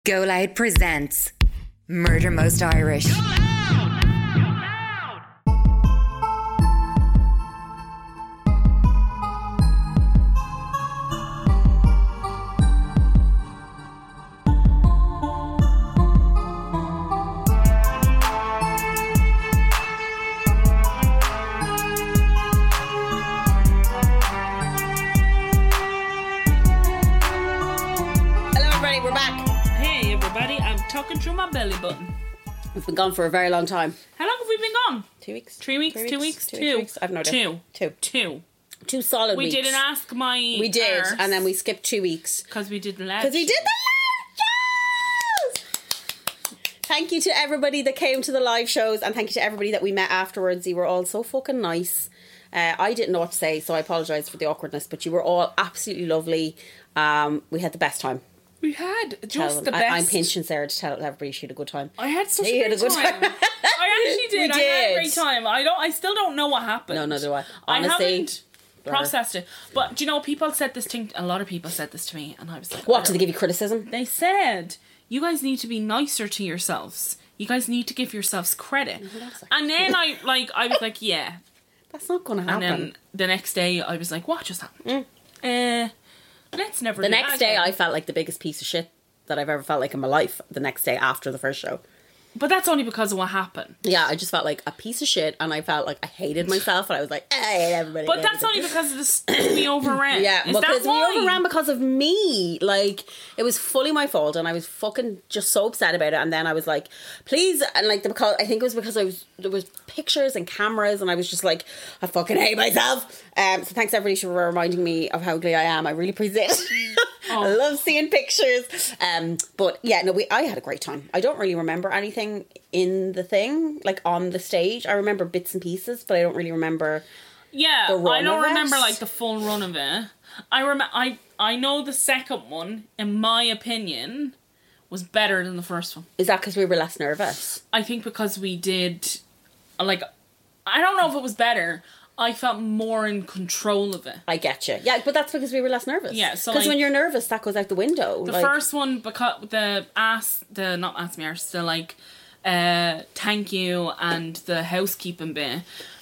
Go Loud presents Murder Most Irish. Talking through my belly button. We've been gone for a very long time. How long have we been gone? 2 weeks. 3 weeks? 2 weeks? 2 weeks. I've no idea. Two solid weeks. We didn't ask my We did, and then we skipped 2 weeks. Because we did the live. Because we did the live shows! Thank you to everybody that came to the live shows, and thank you to everybody that we met afterwards. You were all so fucking nice. I didn't know what to say, so I apologise for the awkwardness, but you were all absolutely lovely. We had the best time. We had just the best. I'm pinching Sarah to tell everybody she had a good time. I had such a good time. I actually did. I had a great time. I still don't know what happened. No, neither do I. Honestly, I haven't processed it. But do you know, people said this thing. A lot of people said this to me, and I was like, "What? Did they give you criticism?" They said, "You guys need to be nicer to yourselves. You guys need to give yourselves credit." And then I was like, "Yeah, that's not going to happen." And then the next day, I was like, "What just happened?" Let's never The do next that day, again. I felt like the biggest piece of shit that I've ever felt like in my life. The next day after the first show. But that's only because of what happened. Yeah, I just felt like a piece of shit, and I felt like I hated myself, and I was like, I hate everybody. But that's only because of the stuff we overran. Yeah, Is because that why? we overran because of me. Like, it was fully my fault, and I was fucking just so upset about it. And then I was like, please, and like, because I think it was because there was pictures and cameras, and I was just like, I fucking hate myself. So thanks everybody for reminding me of how ugly I am. I really appreciate it. I love seeing pictures. But yeah, no, I had a great time. I don't really remember anything in the thing, like on the stage. I remember bits and pieces, but I don't really remember. Yeah, the run I don't of it. remember like the full run of it. I know the second one, in my opinion, was better than the first one. Is that because we were less nervous? I think because we did, like, I don't know if it was better. I felt more in control of it. I get you. Yeah, but that's because we were less nervous. Yeah, so because like, when you're nervous, that goes out the window. The first one, because thank you and the housekeeping bit,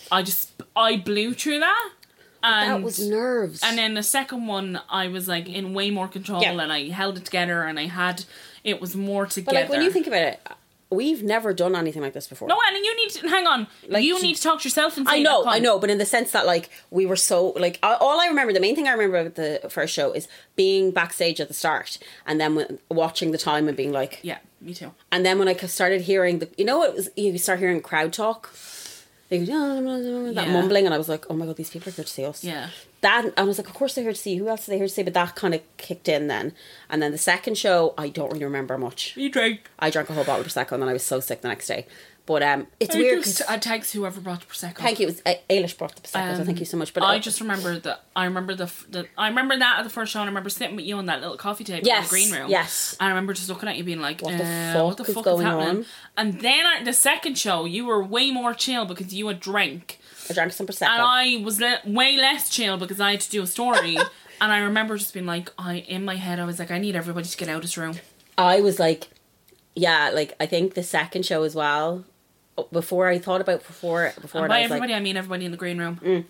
I blew through that. And that was nerves. And then the second one, I was like in way more control, and I held it together, and it was more together. But like, when you think about it, we've never done anything like this before. No, and you need to, hang on, like, you need to talk to yourself and say I know, but in the sense that, like, we were so, like, all I remember, the main thing I remember about the first show is being backstage at the start, and then watching the time and being like... Yeah, me too. And then when I started hearing you start hearing crowd talk, they go, that mumbling, and I was like, oh my god, these people are here to see us. Yeah. That, I was like, of course they're here to see you. Who else are they here to see? But that kind of kicked in then. And then the second show, I don't really remember much. You drank. I drank a whole bottle of Prosecco, and then I was so sick the next day. But it's weird. Thanks whoever brought the Prosecco. Thank you. It was Ailish brought the Prosecco, so thank you so much. But I just remember that. I remember that at the first show, and I remember sitting with you on that little coffee table in the green room. Yes. And I remember just looking at you, being like, "What the fuck is happening?" on? And then the second show, you were way more chill because you had drank. I drank some Prosecco, and I was way less chill because I had to do a story. And I remember just being like, in my head, I was like, I need everybody to get out of this room. I was like, yeah, like, I think the second show as well. Before I thought about before. And by everybody, I mean everybody in the green room.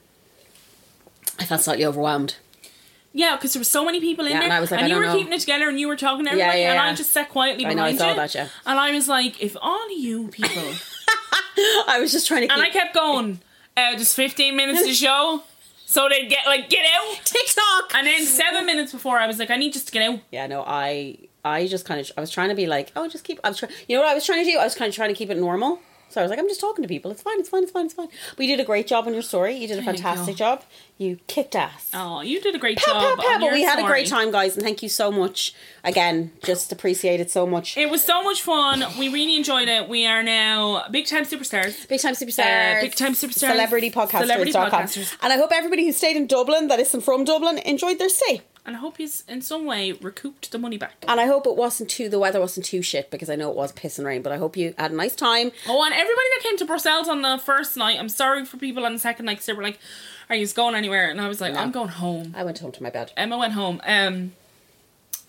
I felt slightly overwhelmed. Yeah, because there were so many people in there, and I was like, and you were know. keeping it together, and you were talking to everybody, and I just sat quietly behind you. I saw that, yeah. And I was like, if all of you people, I was just trying to. And I kept going. Just 15 minutes to show, so they'd get out TikTok. And then 7 minutes before, I was like, I need just to get out. Yeah, no, I just kind of, I was trying to be like, oh, just keep. You know what I was trying to do? I was kind of trying to keep it normal. So I was like, I'm just talking to people. It's fine. But you did a great job on your story. You did a fantastic job. You kicked ass. Oh, you did a great job. But we had a great time, guys, and thank you so much. Again, just appreciate it so much. It was so much fun. We really enjoyed it. We are now big time superstars. Big time superstars. Celebrity podcasters. And I hope everybody who stayed in Dublin, that isn't from Dublin, enjoyed their stay. And I hope he's in some way recouped the money back. And I hope the weather wasn't too shit, because I know it was piss and rain, but I hope you had a nice time. Oh, and everybody that came to Brussels on the first night, I'm sorry for people on the second night, because they were like, are you going anywhere? And I was like, I'm going home. I went home to my bed. Emma went home.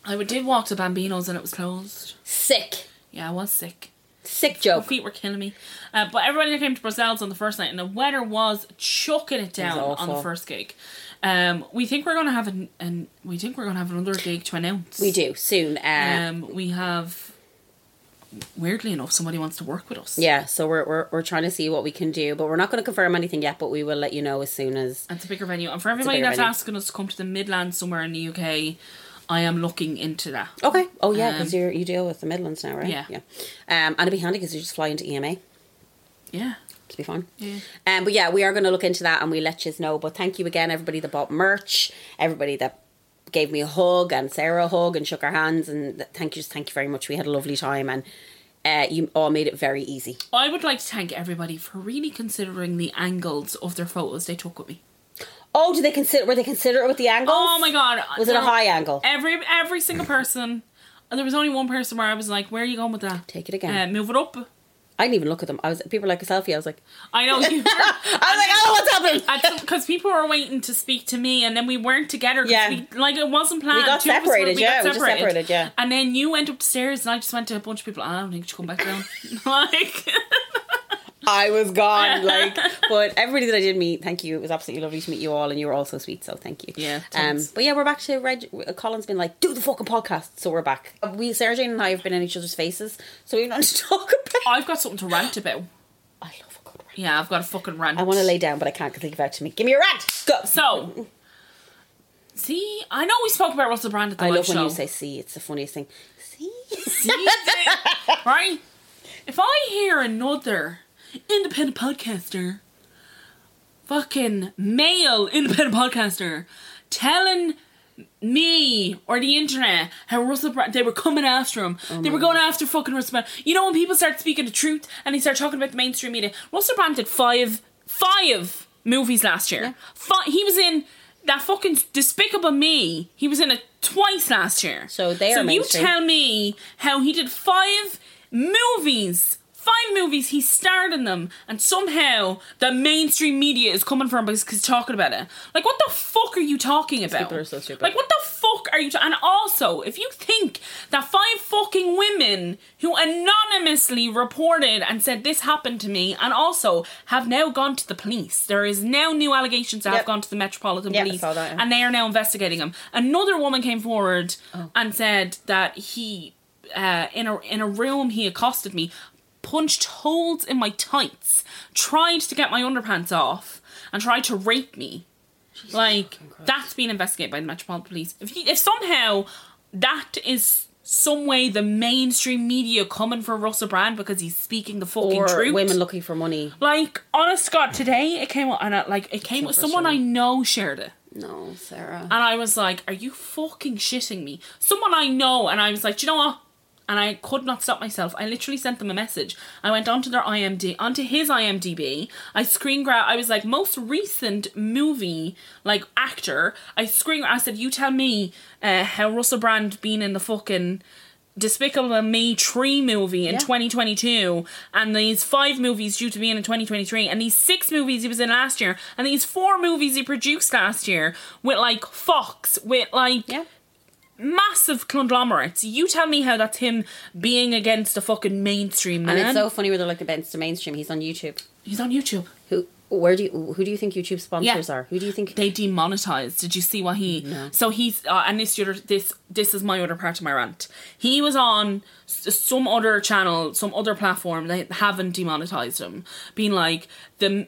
I did walk to Bambino's and it was closed. Sick. Yeah, I was sick. Sick My joke. feet were killing me. But everybody that came to Brussels on the first night, and the weather was chucking it down on the awful. first gig. We think we're gonna have another gig to announce. We do soon. We have, weirdly enough, somebody wants to work with us. Yeah, so we're trying to see what we can do, but we're not going to confirm anything yet. But we will let you know as soon as. And it's a bigger venue. And for everybody bigger that's venue. asking us to come to the Midlands somewhere in the UK, I am looking into that. Okay. Oh yeah, because you deal with the Midlands now, right? Yeah. Yeah. And it'd be handy because you just fly into EMA. Yeah. To be fine. Yeah. But yeah, we are going to look into that and we'll let you know. But thank you again, everybody that bought merch, everybody that gave me a hug and Sarah a hug and shook our hands, and thank you very much. We had a lovely time, and you all made it very easy. I would like to thank everybody for really considering the angles of their photos they took with me. Oh, were they considerate with the angles? Oh my god. Was it a high angle? Every single person. There was only one person where I was like, where are you going with that? Take it again. Move it up. I didn't even look at them. People were like a selfie. I was like, I know. I was like, oh, what's happening? Because people were waiting to speak to me, and then we weren't together. 'Cause Yeah. it wasn't planned. We got Two of us separated, we yeah. got We just separated, yeah. And then you went upstairs, and I just went to a bunch of people. I don't think you should come back down. Like, I was gone. But everybody that I did meet, thank you. It was absolutely lovely to meet you all, and you were all so sweet. So thank you. Yeah, thanks. But yeah, we're back to Colin's been like, do the fucking podcast. So we're back. Sarah Jane and I have been in each other's faces, so we've nothing to talk about. I've got something to rant about. I love a good rant. Yeah, I've got a fucking rant. I want to lay down, but I can't because they give out to me. Give me a rant. Go. So, see, I know we spoke about Russell Brand at the I live love when show. you say "see." It's the funniest thing. See. Right? If I hear another independent podcaster, fucking male independent podcaster, telling me or the internet how Russell Brand, they were coming after him, they were going after fucking Russell Brand. You know when people start speaking the truth and they start talking about the mainstream media, Russell Brand did five movies last year. He was in that fucking Despicable Me. He was in it twice last year. So they are So you mainstream. tell me how he did 5 movies. 5 movies, he starred in them, and somehow the mainstream media is coming for him because he's talking about it. Like, what the fuck are you talking about? People are so stupid. Like, what the fuck are you and also, if you think that 5 fucking women who anonymously reported and said this happened to me, and also have now gone to the police, there is now new allegations that have gone to the Metropolitan I Police, saw that, yeah. and they are now investigating him. Another woman came forward and said that he, in a room, he accosted me, punched holes in my tights, tried to get my underpants off, and tried to rape me. Like, that's being investigated by the Metropolitan Police. If somehow that is some way the mainstream media coming for Russell Brand because he's speaking the fucking Or truth. women looking for money. Like, honest to God, today it came up, and someone I know shared it. No, Sarah. And I was like, are you fucking shitting me? Someone I know, and I was like, do you know what? And I could not stop myself. I literally sent them a message. I went onto his IMDb. I was like, most recent movie, like, actor. I said, you tell me how Russell Brand been in the fucking Despicable Me 3 movie in 2022, and these 5 movies due to be in 2023, and these 6 movies he was in last year, and these 4 movies he produced last year with, like, Fox, with, like... Yeah. Massive conglomerates. You tell me how that's him being against a fucking mainstream man. And it's so funny where they're like against the mainstream. He's on YouTube. He's on YouTube. Who do you think YouTube sponsors are? Who do you think they demonetized? Did you see what he? No. So he's and this is my other part of my rant. He was on some other channel, some other platform. They haven't demonetized him, being like the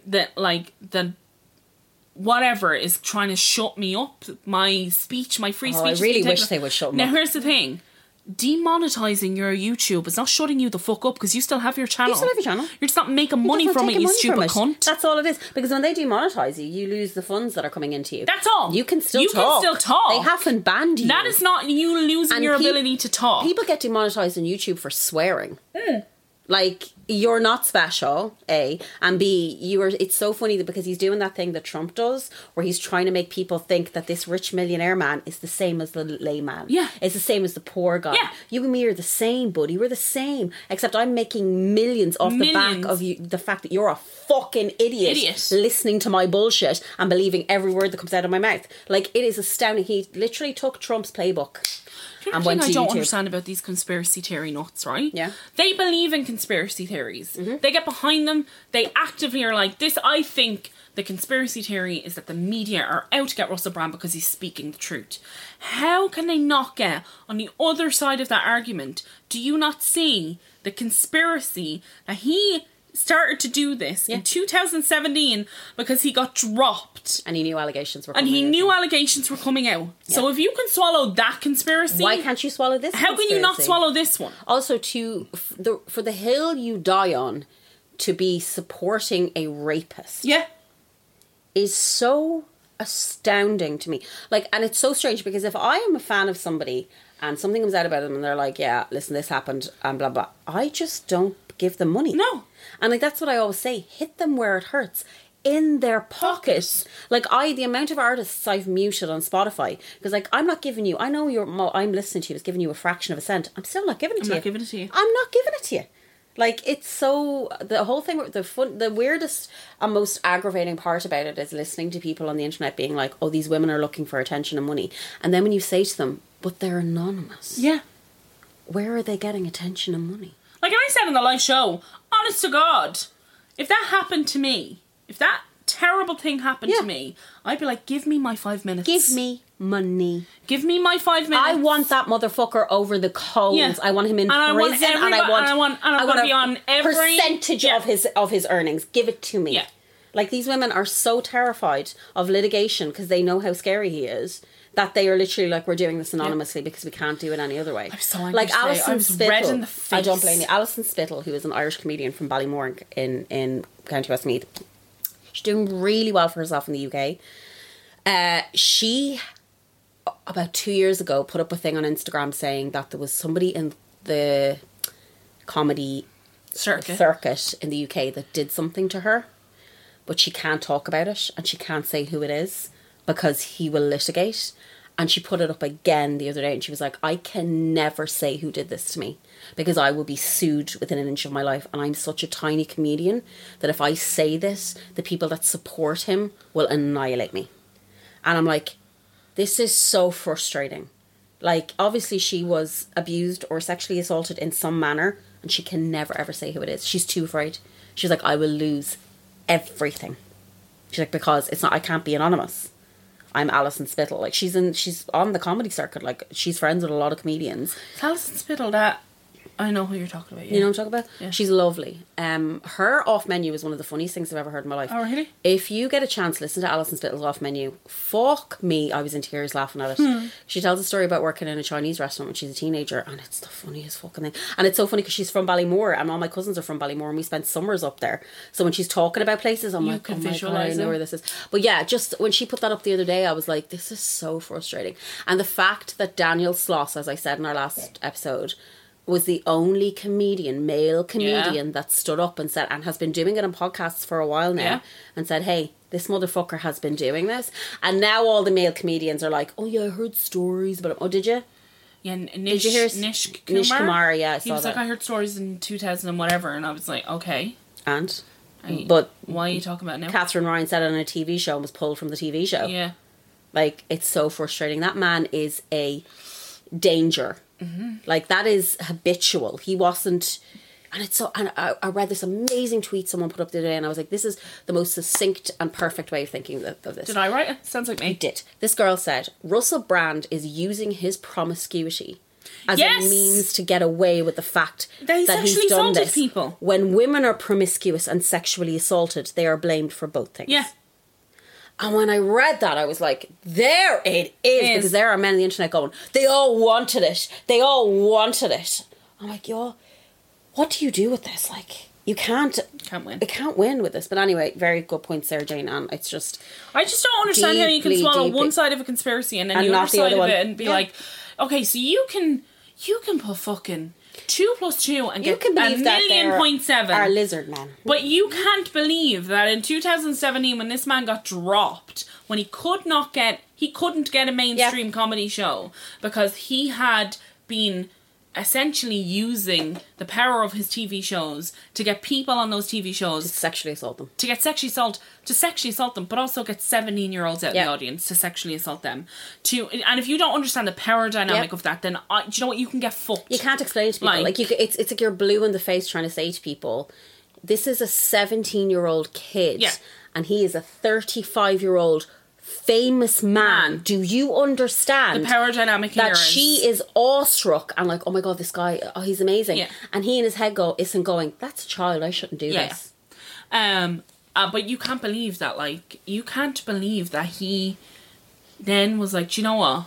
whatever is trying to shut me up, my speech, my free speech. I is really being wish taken- they would shut me Now up. here's the thing. Demonetizing your YouTube is not shutting you the fuck up because you still have your channel. You still have your channel. You're just not making money That's not from it, taking you money stupid from it. cunt. That's all it is. Because when they demonetize you, you lose the funds that are coming into you. That's all. You can still You talk. can still talk. They haven't banned you. That is not you losing And your peop- ability to talk. People get demonetized on YouTube for swearing. Like, you're not special, A, and B, it's so funny that because he's doing that thing that Trump does, where he's trying to make people think that this rich millionaire man is the same as the layman. Yeah. It's the same as the poor guy. Yeah. You and me are the same, buddy. We're the same. Except I'm making millions off the back Millions. of you, the fact that you're a fucking idiot. Listening to my bullshit and believing every word that comes out of my mouth. Like, it is astounding. He literally took Trump's playbook The and other went thing to I don't YouTube. understand about these conspiracy theory nuts, right? Yeah. They believe in conspiracy theories. Mm-hmm. They get behind them. They actively are like, this, I think the conspiracy theory is that the media are out to get Russell Brand because he's speaking the truth. How can they not get on the other side of that argument? Do you not see the conspiracy that he started to do this in 2017 because he got dropped And he knew allegations were and coming he out. knew allegations were coming out. So if you can swallow that conspiracy, Why can't you swallow this how can you not conspiracy? swallow this one? Also, for the hill you die on to be supporting a rapist Yeah. is so astounding to me. Like, and it's so strange because if I am a fan of somebody and something comes out about them and they're like, yeah, listen, this happened and blah, blah, I just don't give them money. No. And like, that's what I always say, hit them where it hurts. In their pockets. Like, the amount of artists I've muted on Spotify, because like, I'm not giving you, I know I'm listening to you, it's giving you a fraction of a cent. I'm still not giving it to you. I'm not giving it to you. I'm not giving it to you. Like, it's so, the whole thing, the weirdest and most aggravating part about it is listening to people on the internet being like, oh, these women are looking for attention and money. And then when you say to them, but they're anonymous. Yeah. Where are they getting attention and money? Like I said on the live show, honest to God, if that happened to me, if that terrible thing happened Yeah. to me, I'd be like, give me my 5 minutes. Give me money. Give me my 5 minutes. I want that motherfucker over the coals. Yeah. I want him in And I want prison, everybody- and I want to be on every percentage Yeah. of his earnings. Give it to me. Yeah. Like, these women are so terrified of litigation because they know how scary he is, that they are literally like, we're doing this anonymously because we can't do it any other way. I'm so angry like today. Alison I was Spittle. red in the face. I don't blame you. Alison Spittle, who is an Irish comedian from Ballymore in County Westmeath. She's doing really well for herself in the UK. She, about 2 years ago, put up a thing on Instagram saying that there was somebody in the comedy circuit in the UK that did something to her, but she can't talk about it and she can't say who it is because he will litigate. And she put it up again the other day and she was like, I can never say who did this to me because I will be sued within an inch of my life. And I'm such a tiny comedian that if I say this, the people that support him will annihilate me. And I'm like, this is so frustrating. Like, obviously she was abused or sexually assaulted in some manner and she can never ever say who it is. She's too afraid. She's like, I will lose everything. She's like, because it's not, I can't be anonymous. I'm Alison Spittle. Like, she's on the comedy circuit. Like, she's friends with a lot of comedians. It's Alison Spittle that I know who you're talking about. Yeah. You know what I'm talking about? Yeah. She's lovely. Her off menu is one of the funniest things I've ever heard in my life. Oh, really? If you get a chance, listen to Alison Spittle's off menu. Fuck me, I was in tears laughing at it. She tells a story about working in a Chinese restaurant when she's a teenager, and it's the funniest fucking thing. And it's so funny because she's from Ballymore, and all my cousins are from Ballymore, and we spent summers up there. So when she's talking about places, I'm like, can oh my God, I visualise know it. where this is. But yeah, just when she put that up the other day, I was like, this is so frustrating. And the fact that Daniel Sloss, as I said in our last episode, was the only male comedian that stood up and said, and has been doing it on podcasts for a while now, Yeah. and said, hey, this motherfucker has been doing this. And now all the male comedians are like, oh yeah, I heard stories about him. Oh, did you? Yeah, Did you hear Nish Kumar? Nish Kumar, yeah, I He saw was like, that. I heard stories in 2000 and whatever, and I was like, okay. And? I- But why are you talking about it now? Catherine Ryan said it on a TV show and was pulled from the TV show. Yeah. Like, it's so frustrating. That man is a danger. Mm-hmm. Like, that is habitual. He wasn't... And it's so... And I read this amazing tweet someone put up the other day, and I was like, this is the most succinct and perfect way of thinking of this. Did I write it? Sounds like me. I did. This girl said, Russell Brand is using his promiscuity as Yes! a means to get away with the fact That he that he's sexually done assaulted this. people. When women are promiscuous and sexually assaulted, they are blamed for both things. Yeah. And when I read that, I was like, there it is. Because there are men on the internet going, they all wanted it. They all wanted it. I'm like, y'all, what do you do with this? Like, you can't win. You can't win with this. But anyway, very good point, Sarah Jane. And it's just... I just don't understand how you can Deeply, swallow deeply- one side of a conspiracy and then And the not other the side other of one. it and be Yeah. like, okay, so you can put fucking 2 + 2 and You get can believe that there 1,000,000.7. are lizard men. But you can't believe that in 2017 when this man got dropped, when he couldn't get a mainstream comedy show because he had been essentially using the power of his TV shows to get people on those TV shows Sexually assault them. to sexually assault them, but also get 17-year-olds out in Yeah. the audience to sexually assault them. And if you don't understand the power dynamic Yep. of that, then do you know what? You can get fucked. You can't explain it to people. Like it's like you're blue in the face trying to say to people, this is a 17-year-old kid, Yeah. and he is a 35-year-old famous man. Do you understand The power dynamic here that is- she is awestruck and like, oh my god, this guy, oh, he's amazing. Yeah. And he in his head isn't going, that's a child, I shouldn't do Yeah. this. But you can't believe that, like, you can't believe that he then was like, do you know what?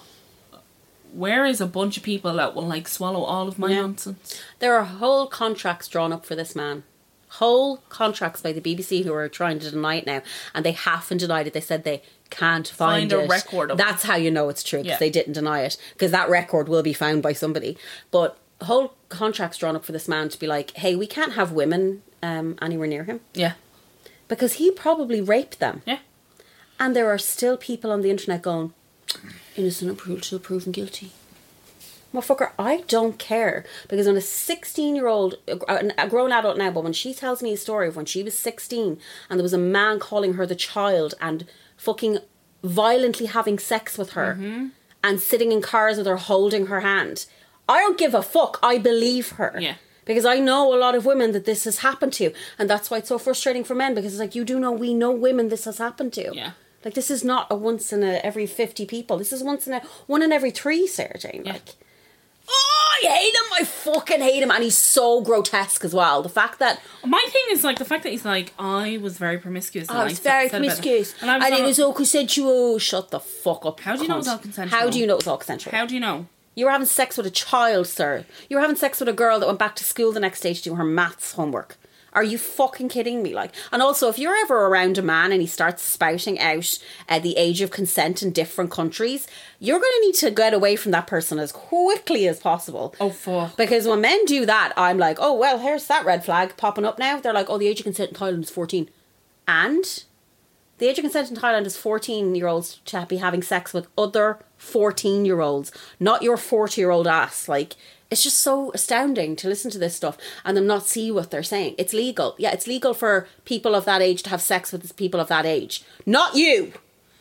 Where is a bunch of people that will, like, swallow all of my Yeah. nonsense? There are whole contracts drawn up for this man. Whole contracts by the BBC who are trying to deny it now. And they haven't denied it. They said they can't find a it. record of it. That's how you know it's true, because Yeah. they didn't deny it. Because that record will be found by somebody. But whole contracts drawn up for this man to be like, hey, we can't have women anywhere near him. Yeah. Because he probably raped them. Yeah. And there are still people on the internet going, innocent until proven guilty. Motherfucker, I don't care. Because when a 16-year-old, a grown adult now, but when she tells me a story of when she was 16 and there was a man calling her the child and fucking violently having sex with her and sitting in cars with her holding her hand, I don't give a fuck. I believe her. Yeah. Because I know a lot of women that this has happened to. And that's why it's so frustrating for men, because it's like, we know women this has happened to. Yeah. Like, this is not a once in every 50 people. This is one in every 3, Sarah Jane. Yeah. Like, oh, I hate him. I fucking hate him. And he's so grotesque as well. The fact that... My thing is, like, the fact that he's like, I was very promiscuous. I was very promiscuous. And it was all consensual. Shut the fuck up. How do you know it was all consensual? How do you know it was all consensual? How do you know? You were having sex with a child, sir. You were having sex with a girl that went back to school the next day to do her maths homework. Are you fucking kidding me? Like, and also, if you're ever around a man and he starts spouting out the age of consent in different countries, you're going to need to get away from that person as quickly as possible. Oh, fuck. Because when men do that, I'm like, oh, well, here's that red flag popping up now. They're like, oh, the age of consent in Thailand is 14. And the age of consent in Thailand is 14-year-olds to be having sex with other 14-year-olds, not your 40-year-old ass. Like, it's just so astounding to listen to this stuff and them not see what they're saying. It's legal. Yeah, it's legal for people of that age to have sex with people of that age. Not you!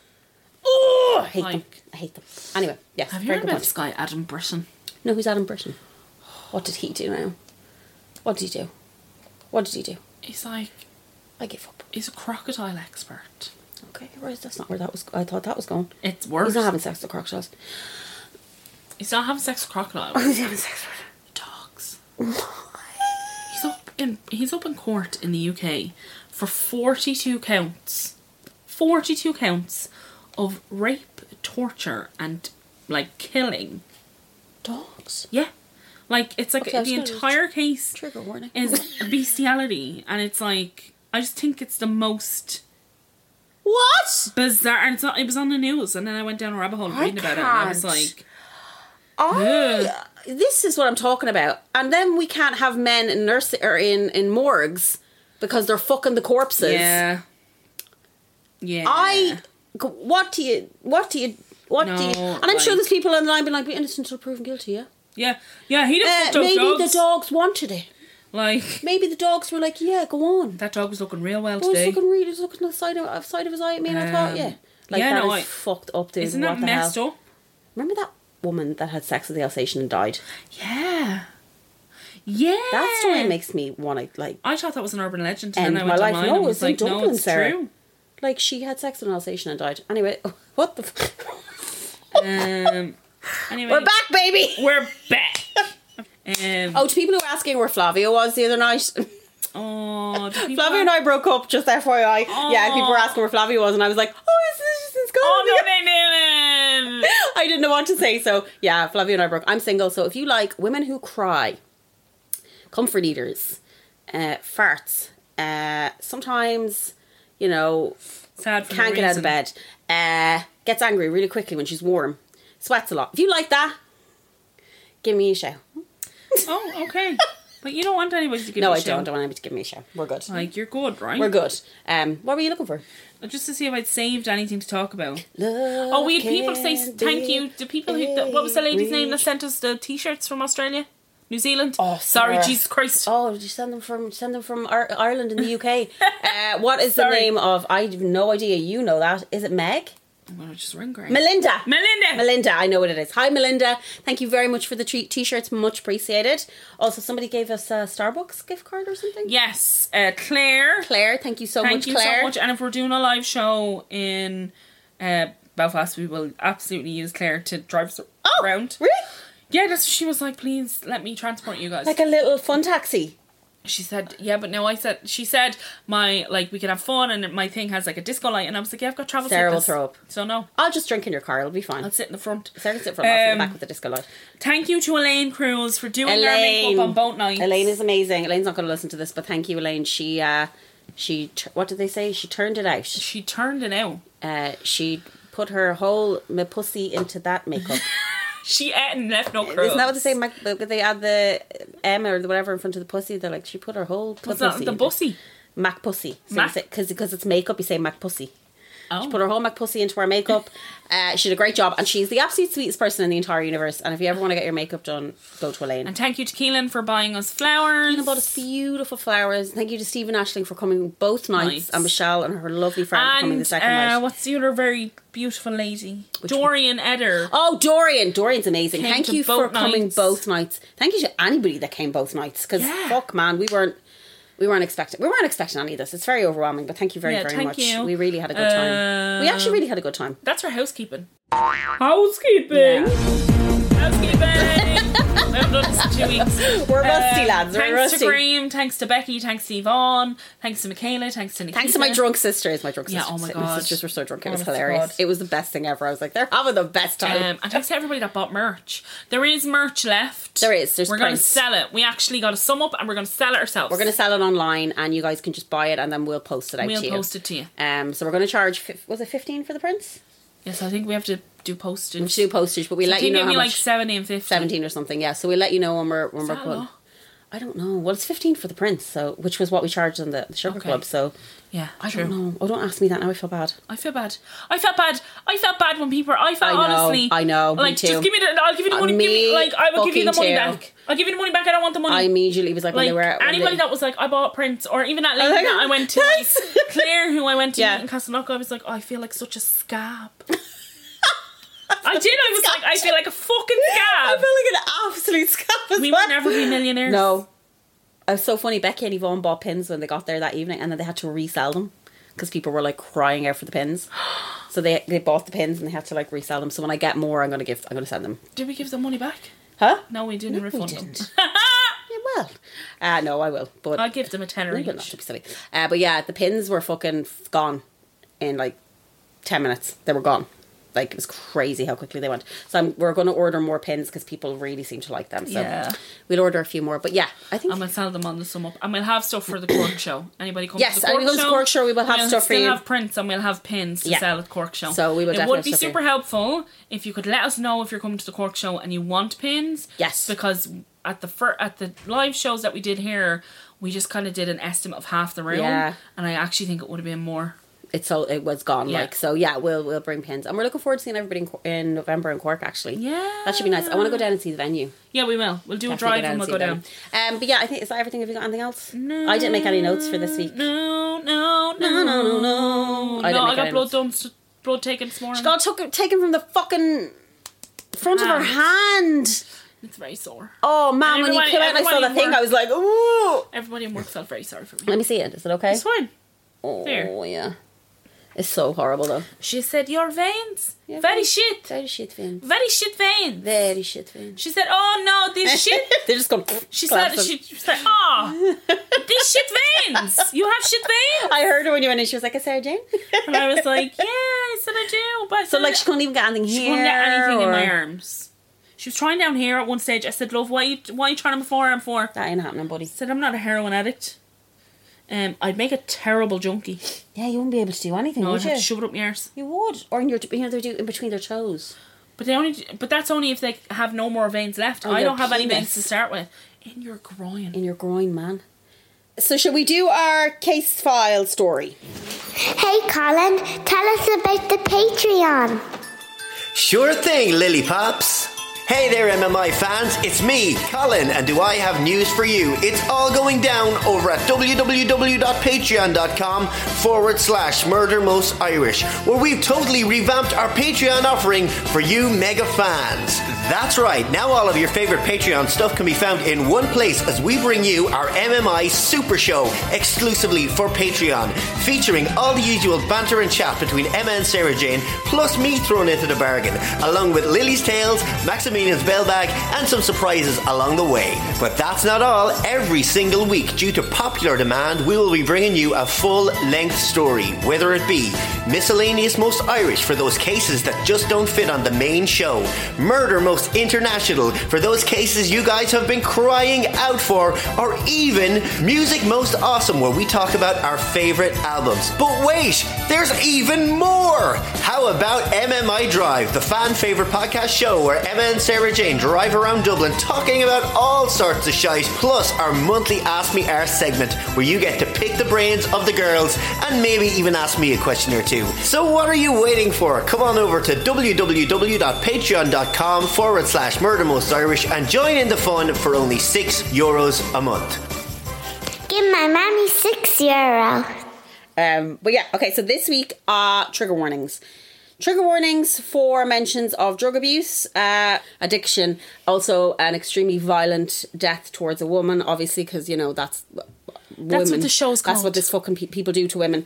Oh, I hate them. I hate them. Anyway, yes. Have you very heard good about point. this guy, Adam Britton? No, who's Adam Britton? What did he do now? What did he do? What did he do? He's like, I give up. he's a crocodile expert. Okay, that's not where that was. I thought that was going. It's worse. He's not having sex with crocodiles. He's not having sex with crocodiles. Who's he having sex Dogs. He's up in court in the UK for 42 counts. 42 counts of rape, torture, and like killing. dogs? Yeah. Like, it's like Okay, I was the gonna entire case Trigger warning. is bestiality, and it's like, I just think it's the most What? bizarre. And it was on the news, and then I went down a rabbit hole I reading about it, and I was can't. like, This is what I'm talking about. And then we can't have men in in morgues because they're fucking the corpses. yeah. Yeah. What do you and I'm sure like- there's people on the line being like, be innocent until proven guilty, yeah? Yeah, he didn't fuck those Maybe dogs. the dogs wanted it. Like, Maybe the dogs were like, yeah, go on. that dog was looking real well I was today. looking at the side of his eye at me, and I thought, yeah. Like, yeah, that no, is fucked up, dude. Isn't What that the messed hell? up? Remember that woman that had sex with the Alsatian and died? Yeah. Yeah. That story makes me want to, like... I thought that was an urban legend, and End then I my went life. online No, and it was was in like, no, Dublin, it's Sarah. true. Like, she had sex with an Alsatian and died. Anyway, what the... Anyway. We're back, baby! We're back. Oh, to people who were asking where Flavio was the other night... Oh, do people Flavio and I broke up, just FYI. Yeah, people were asking where Flavio was, and I was like, oh, it's gone. Oh, no, no, no, no. I didn't know what to say, so yeah, Flavio and I broke. I'm single, so if you like women who cry, comfort eaters, farts, sometimes, you know, Sad for can't no get out of reason. bed, gets angry really quickly when she's warm, sweats a lot. If you like that, give me a shout. Oh, okay. But you don't want anybody to give No, you a I shout. don't want anybody to give me a shout. We're good. Like, you're good, right? We're good. What were you looking for? Just to see if I'd saved anything to talk about. Love Oh, we had people say can thank be you. The people who... What was the lady's name that reached. sent us the t-shirts from Australia? New Zealand. Oh, sorry, Sarah. Jesus Christ. Oh, did you send them from Ireland and the UK? What is the Sorry. name of? I have no idea. You know that. Is it Meg? I'm gonna just ring Graham. Melinda. Melinda. Melinda, I know what it is. Hi, Melinda. Thank you very much for the t-shirts. Much appreciated. Also, somebody gave us a Starbucks gift card or something. Yes, Claire. Claire, thank you so much, Thank you Claire. so much. And if we're doing a live show in Belfast, we will absolutely use Claire to drive us around. Really? Yeah, that's she was like, please let me transport you guys. Like a little fun taxi. She said, yeah, but no, she said my, like, we can have fun and my thing has like a disco light, and I was like, yeah, I've got travel Sarah will sickness. throw up. So no, I'll just drink in your car. It'll be fine. I'll sit in the front. Sarah can sit front. I'll sit in the back with the disco light. Thank you to Elaine Cruz for doing our makeup on boat nights. Elaine is amazing. Elaine's not going to listen to this, but thank you, Elaine. She what did they say? She turned it out. She turned it out. She put her whole my pussy into that makeup. She ate and left no crumbs. Isn't that what they say? They add the M or the whatever in front of the pussy. They're like, she put her whole What's pussy. that? The bussy? Mac pussy. Mac? Because it's makeup, you say Mac pussy. Oh. She put her whole Mac pussy into her makeup. She did a great job, and she's the absolute sweetest person in the entire universe. And if you ever want to get your makeup done, go to Elaine. And thank you to Keelan for buying us flowers. Keelan bought us beautiful flowers. Thank you to Stephen Ashling for coming both nights, Nice. and Michelle and her lovely friend for coming the second night. What's the other very beautiful lady? Dorian Eder. Oh, Dorian. Dorian's amazing. Came Thank to you for both coming nights. both nights. Thank you to anybody that came both nights. Because fuck, man, we weren't expecting any of this. It's very overwhelming, but thank you very thank much. you. We really had a good time. We actually really had a good time. That's for housekeeping. Housekeeping. Housekeeping. We haven't done this in 2 weeks. We're rusty, lads. We're Thanks rusty. to Graham, thanks to Becky, thanks to Yvonne, thanks to Michaela, thanks to Nikita. Thanks to my drunk sisters. My Yeah, oh my God. sisters were so drunk. It Oh, was that's hilarious. God. It was the best thing ever. I was like, they're having the best time. And thanks to everybody that bought merch. There is merch left. There is. There's We're going to prints. sell it. We actually got to sum up and we're going to sell it ourselves. We're going to sell it online, and you guys can just buy it, and then we'll post it out to you. We'll post it to you. So we're going to charge. Was it 15 for the prints? Yes, I think we have to do postage. We should do postage, but we'll So let I think you know it'll how be much. like 70 and 50. 17 or something, yeah. So we'll let you know when we're that putting. low? I don't know. Well, it's 15 for the prints, so which was what we charged on the Sugar Okay. Club. So Yeah, I true. don't know. Oh, don't ask me that now. I feel bad. I feel bad. I felt bad when people. I felt honestly. I know. Me Like, too. just give me the. I'll give you the money. Me I will give you the money fucking too. back. I'll give you the money back. I don't want the money. I immediately was like, when Like they were anybody that was like, I bought prints, or even that lady like, that I went to, thanks. like, Claire, who I went to Yeah. in Castleknock, I was like, oh, I feel like such a scab. I did. I was like, I feel like a fucking I scab. feel like an absolute scab as We well. will never be millionaires. No. It was so funny. Becky and Yvonne bought pins when they got there that evening, and then they had to resell them because people were like crying out for the pins. So they bought the pins and they had to like resell them. So when I get more, I'm gonna send them. Did we give them money back? Huh? No, we didn't refund didn't. them. Yeah, well, no, I will. But I'll give them a tenner I will not each. to be silly. But yeah, the pins were fucking gone in like 10 minutes. They were gone. Like, it was crazy how quickly they went. So we're going to order more pins because people really seem to like them. So Yeah. we'll order a few more. But yeah, I think... I'm going to sell them on the sum up. And we'll have stuff for the Cork show. Anybody comes Yes, to the Cork anybody show? comes to Cork show, we will have stuff for you. We'll have prints and we'll have pins to Yeah. sell at the Cork show. So we will It definitely would be have stuff for super you. helpful if you could let us know if you're coming to the Cork show and you want pins. Yes. Because at the live shows that we did here, we just kind of did an estimate of half the room. Yeah. And I actually think it would have been more. It was gone. Yeah. Like, so yeah, we'll bring pins. And we're looking forward to seeing everybody in November in Cork, actually. Yeah. That should be nice. I want to go down and see the venue. Yeah, we will. We'll do a Definitely drive and we'll see go the down. venue. But yeah, I think, is that everything? Have you got anything else? No. I didn't make any notes for this week. No. I didn't make got any blood notes. blood taken this morning. She got taken from the fucking front of her hand. It's very sore. Oh man, And when you everybody- came out and I saw everybody that thing, worked- I was like, ooh. Everybody in work felt very sorry for me. Let me see it. Is it okay? It's fine. Oh There. yeah. It's so horrible though. She said, your veins. Yeah, very very- shit. Very shit veins. Very shit veins. Very shit veins. She said, oh no, this shit. They're just going. She said, oh, these shit veins. You have shit veins. I heard her when you went in. She was like, "Is Sarah Jane?" And I was like, yeah, I said I do. But I So said, like she couldn't even get anything here. she couldn't get anything in my or- arms. She was trying down here at one stage. I said, love, why are you trying on my forearm for? That ain't happening, buddy. I said, I'm not a heroin addict. I'd make a terrible junkie. Yeah, you wouldn't be able to do anything, No, I'd would have you? to shove it up my arse. You would, or in your, they do in between their toes. But that's only if they have no more veins left. Oh, I your don't have any penis. veins to start with. In your groin. In your groin, man. So shall we do our case file story? Hey Colin, tell us about the Patreon. Sure thing, Lily Pops. Hey there, MMI fans, it's me, Colin, and do I have news for you? It's all going down over at www.patreon.com/MurderMostIrish, where we've totally revamped our Patreon offering for you mega fans. That's right, now all of your favourite Patreon stuff can be found in one place as we bring you our MMI Super Show exclusively for Patreon, featuring all the usual banter and chat between Emma and Sarah Jane, plus me thrown into the bargain, along with Lily's Tales, Maximilian's Bell Bag, and some surprises along the way. But that's not all. Every single week, due to popular demand, we will be bringing you a full-length story, whether it be Miscellaneous Most Irish for those cases that just don't fit on the main show, Murder Most International for those cases you guys have been crying out for, or even Music Most Awesome, where we talk about our favourite albums. But wait, there's even more! How about MMI Drive, the fan favourite podcast show where Emma and Sarah Jane drive around Dublin talking about all sorts of shite, plus our monthly Ask Me Arse segment where you get to pick the brains of the girls and maybe even ask me a question or two. So what are you waiting for? Come on over to www.patreon.com/MurderMostIrish and join in the fun for only €6 a month. Give my mommy €6. But yeah, okay, so this week, trigger warnings. Trigger warnings for mentions of drug abuse, addiction, also an extremely violent death towards a woman, obviously, because, you know, that's women. what the show's called. That's what this fucking people do to women.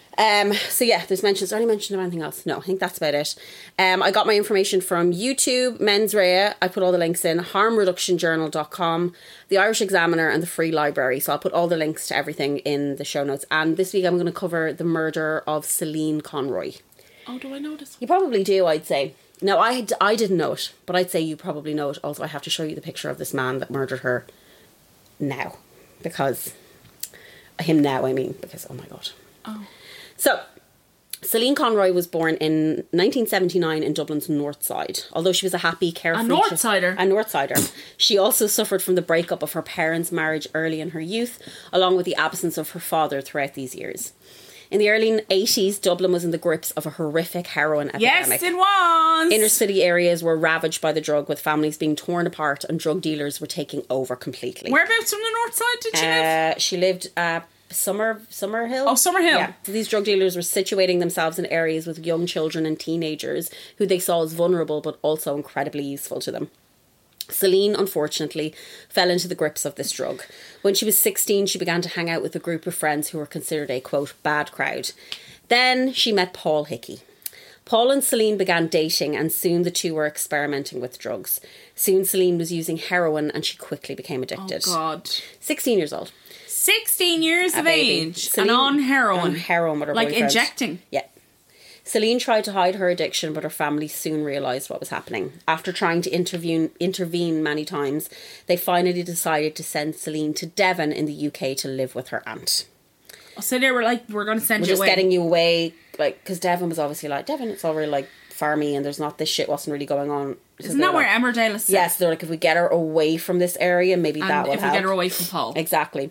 So yeah, there's mentions. Any mention of anything else? No, I think that's about it. I got my information from YouTube, Mens Rea. I put all the links in, harmreductionjournal.com, the Irish Examiner, and the Free Library. So I'll put all the links to everything in the show notes. And this week I'm going to cover the murder of Celine Conroy. Oh, do I know this? You probably do, I'd say. No, I didn't know it, but I'd say you probably know it. Also, I have to show you the picture of this man that murdered her now. Because, because, oh my God. Oh. So, Celine Conroy was born in 1979 in Dublin's North Side. Although she was a happy, carefree... A North Sider? A North Sider. She also suffered from the breakup of her parents' marriage early in her youth, along with the absence of her father throughout these years. In the early 80s, Dublin was in the grips of a horrific heroin epidemic. Yes, it was! Inner city areas were ravaged by the drug, with families being torn apart and drug dealers were taking over completely. Whereabouts from the North Side did she live? She lived... Summerhill? Oh, Summerhill. Yeah. So these drug dealers were situating themselves in areas with young children and teenagers who they saw as vulnerable but also incredibly useful to them. Celine, unfortunately, fell into the grips of this drug. When she was 16, she began to hang out with a group of friends who were considered a, quote, bad crowd. Then she met Paul Hickey. Paul and Celine began dating, and soon the two were experimenting with drugs. Soon Celine was using heroin and she quickly became addicted. Oh, God. 16 years old. 16 years of age Celine, and on heroin. On heroin with her like boyfriend. injecting. Yeah. Celine tried to hide her addiction, but her family soon realised what was happening. After trying to intervene many times, they finally decided to send Celine to Devon in the UK to live with her aunt. So they were like, we're going to send We're you just away. getting you away, like, because Devon was obviously like, Devon, it's all really like farmy and there's not, this shit wasn't really going on. So Isn't that where Emmerdale is set? Yes, they're like, if we get her away from this area, maybe And that will if help. we get her away from Paul. Exactly.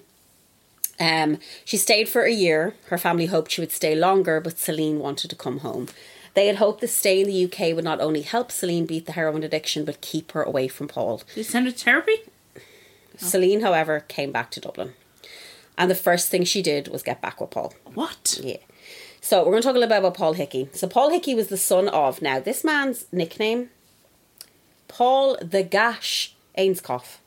She stayed for a year. Her family hoped she would stay longer, but Celine wanted to come home. They had hoped the stay in the UK would not only help Celine beat the heroin addiction, but keep her away from Paul. Did you send her to therapy? Celine, however, came back to Dublin. And the first thing she did was get back with Paul. What? Yeah. So we're going to talk a little bit about Paul Hickey. So Paul Hickey was the son of, now this man's nickname, Paul the Gash Ainscough.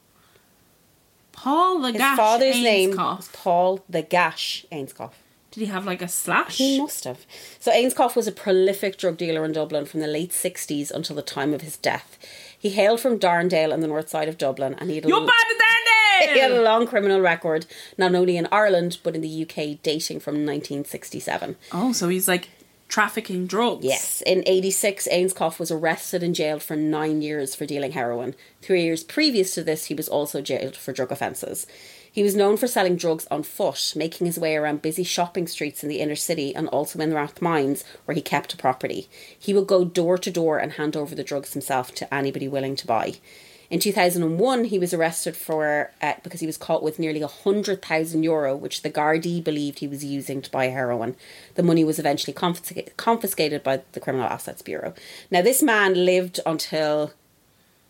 Paul the His Gash father's name Ainscough. was Paul the Gash Ainscough. Did he have like a slash? He must have. So Ainscough was a prolific drug dealer in Dublin from the late 60s until the time of his death. He hailed from Darndale on the north side of Dublin, and he had You're bad at he had a Darndale! long criminal record, not only in Ireland but in the UK, dating from 1967. Oh, so he's like trafficking drugs. Yes. In 86, Ainscough was arrested and jailed for 9 years for dealing heroin. 3 years previous to this, he was also jailed for drug offences. He was known for selling drugs on foot, making his way around busy shopping streets in the inner city and also in Rathmines, where he kept a property. He would go door to door and hand over the drugs himself to anybody willing to buy. In 2001, he was arrested for because he was caught with nearly €100,000, which the Gardaí believed he was using to buy heroin. The money was eventually confiscated by the Criminal Assets Bureau. Now, this man lived until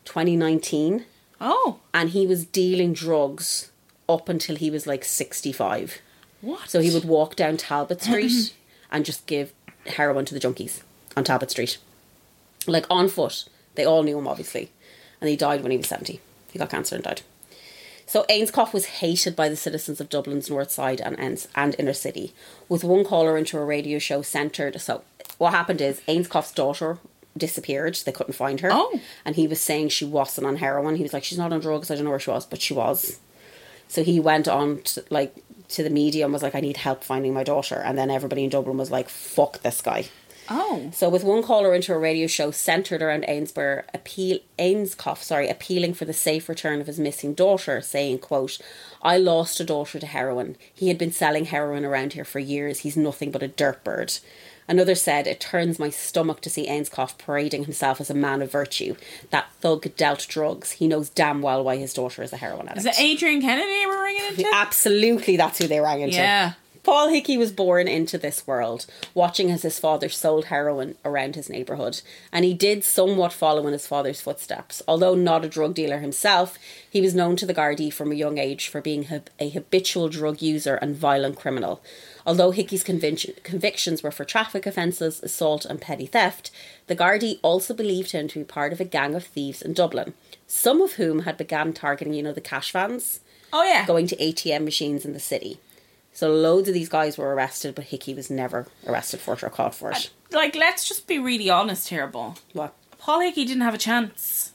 2019. Oh, And he was dealing drugs up until he was like 65. what? So he would walk down Talbot Street and just give heroin to the junkies on Talbot Street. Like on foot. They all knew him, obviously. And he died when he was 70. He got cancer and died. So Ainscough was hated by the citizens of Dublin's North Side and inner city, with one caller into a radio show centred. So what happened is Ainscough's daughter disappeared. They couldn't find her. Oh. And he was saying she wasn't on heroin. He was like, she's not on drugs. I don't know where she was, but she was. So he went on to the media and was like, I need help finding my daughter. And then everybody in Dublin was like, fuck this guy. Oh. So with one caller into a radio show centred around Ainscough appealing for the safe return of his missing daughter, saying, quote, I lost a daughter to heroin. He had been selling heroin around here for years. He's nothing but a dirtbird. Another said, it turns my stomach to see Ainscough parading himself as a man of virtue. That thug dealt drugs. He knows damn well why his daughter is a heroin addict. Is it Adrian Kennedy we're ringing into? Absolutely, that's who they rang into. Yeah. Paul Hickey was born into this world, watching as his father sold heroin around his neighbourhood, and he did somewhat follow in his father's footsteps. Although not a drug dealer himself, he was known to the Gardaí from a young age for being a habitual drug user and violent criminal. Although Hickey's convictions were for traffic offences, assault and petty theft, the Gardaí also believed him to be part of a gang of thieves in Dublin, some of whom had begun targeting, the cash vans, Oh, yeah. going to ATM machines in the city. So loads of these guys were arrested, but Hickey was never arrested for it or caught for it. Like, let's just be really honest here, Bo. What? Paul Hickey didn't have a chance.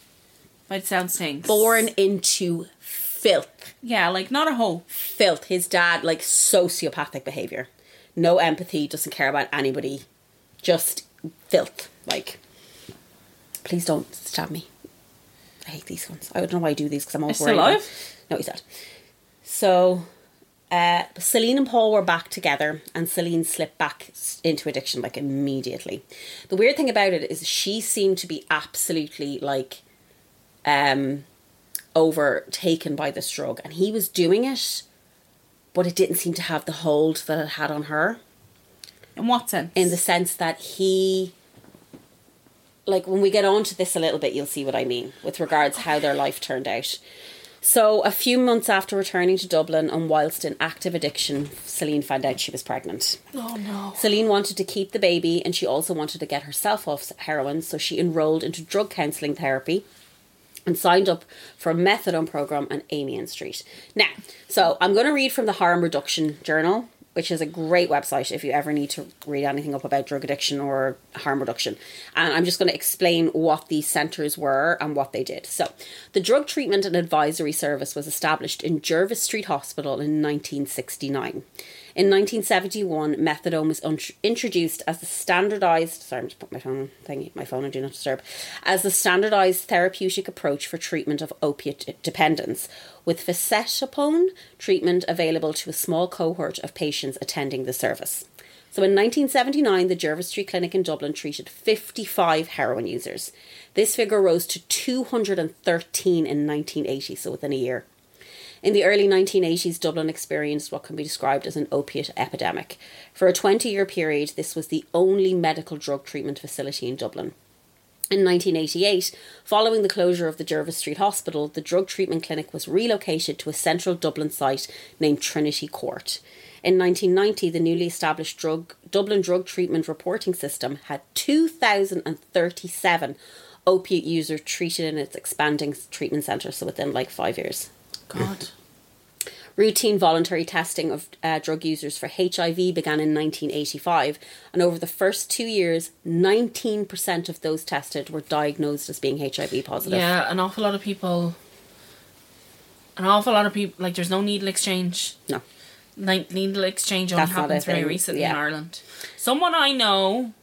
By the sounds things. Born into filth. Yeah, like, not a hope. Filth. His dad, like, sociopathic behaviour. No empathy, doesn't care about anybody. Just filth. Like, please don't stab me. I hate these ones. I don't know why I do these because I'm always Is he worried. alive? No, he's dead. So, Celine and Paul were back together, and Celine slipped back into addiction like immediately. The weird thing about it is she seemed to be absolutely like overtaken by this drug, and he was doing it, but it didn't seem to have the hold that it had on her. In what sense? In the sense that he, like, when we get on to this a little bit, you'll see what I mean with regards how their life turned out. So a few months after returning to Dublin and whilst in active addiction, Celine found out she was pregnant. Oh, no. Celine wanted to keep the baby, and she also wanted to get herself off heroin, so she enrolled into drug counselling therapy and signed up for a methadone program on Amiens Street. Now, so I'm going to read from the Harm Reduction Journal, which is a great website if you ever need to read anything up about drug addiction or harm reduction. And I'm just going to explain what these centres were and what they did. So, the Drug Treatment and Advisory Service was established in Jervis Street Hospital in 1969. In 1971, methadone was introduced as the standardised... Sorry, I'm just putting my phone on Do Not Disturb. As the standardised therapeutic approach for treatment of opiate dependence, with Facetopone treatment available to a small cohort of patients attending the service. So in 1979, the Jervis Street Clinic in Dublin treated 55 heroin users. This figure rose to 213 in 1980, so within a year. In the early 1980s, Dublin experienced what can be described as an opiate epidemic. For a 20-year period, this was the only medical drug treatment facility in Dublin. In 1988, following the closure of the Jervis Street Hospital, the drug treatment clinic was relocated to a central Dublin site named Trinity Court. In 1990, the newly established Dublin Drug Treatment Reporting System had 2,037 opiate users treated in its expanding treatment centre, so within like 5 years. God. Routine voluntary testing of drug users for HIV began in 1985, and over the first 2 years, 19% of those tested were diagnosed as being HIV positive. Yeah, an awful lot of people, like, there's no needle exchange. No. Like, needle exchange only That's not happens a very thing. recently in Yeah. Ireland. Someone I know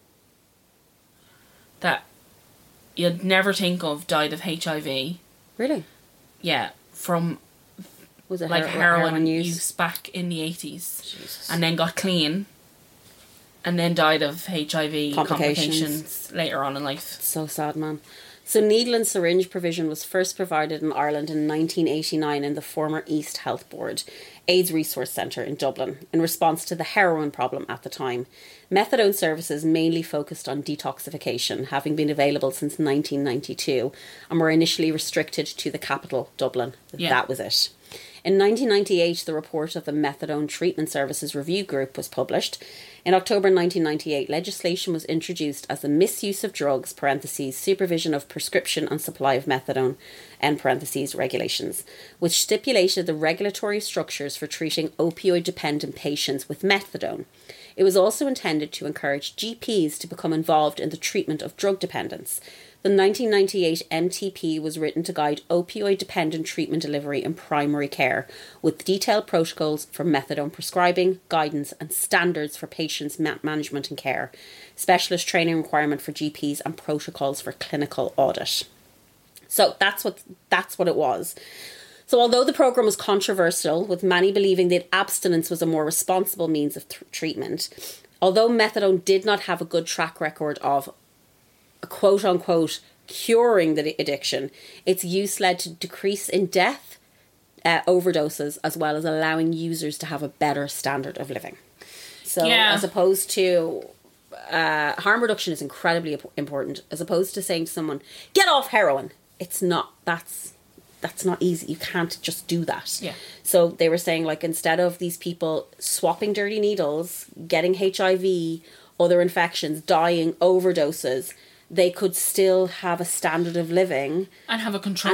that you'd never think of died of HIV. Really? Yeah, from Was it like heroin heroin use? use back in the 80s. Jesus. And then got clean and then died of HIV Complications. complications later on in life. So sad, man. So needle and syringe provision was first provided in Ireland in 1989 in the former East Health Board AIDS Resource Centre in Dublin in response to the heroin problem at the time. Methadone services mainly focused on detoxification, having been available since 1992 and were initially restricted to the capital, Dublin. Yeah. That was it. In 1998, the report of the Methadone Treatment Services Review Group was published. In October 1998, legislation was introduced as the Misuse of Drugs (Supervision of Prescription and Supply of Methadone) regulations, which stipulated the regulatory structures for treating opioid-dependent patients with methadone. It was also intended to encourage GPs to become involved in the treatment of drug dependence. The 1998 MTP was written to guide opioid-dependent treatment delivery in primary care, with detailed protocols for methadone prescribing, guidance and standards for patients' management and care, specialist training requirement for GPs and protocols for clinical audit. So that's what it was. So although the programme was controversial, with many believing that abstinence was a more responsible means of treatment, although methadone did not have a good track record of quote unquote curing the addiction, its use led to decrease in death, overdoses, as well as allowing users to have a better standard of living. So as opposed to harm reduction is incredibly important, as opposed to saying to someone, get off heroin. It's not, that's not easy. You can't just do that. Yeah. So they were saying, like, instead of these people swapping dirty needles, getting HIV, other infections, dying, overdoses, they could still have a standard of living and have a control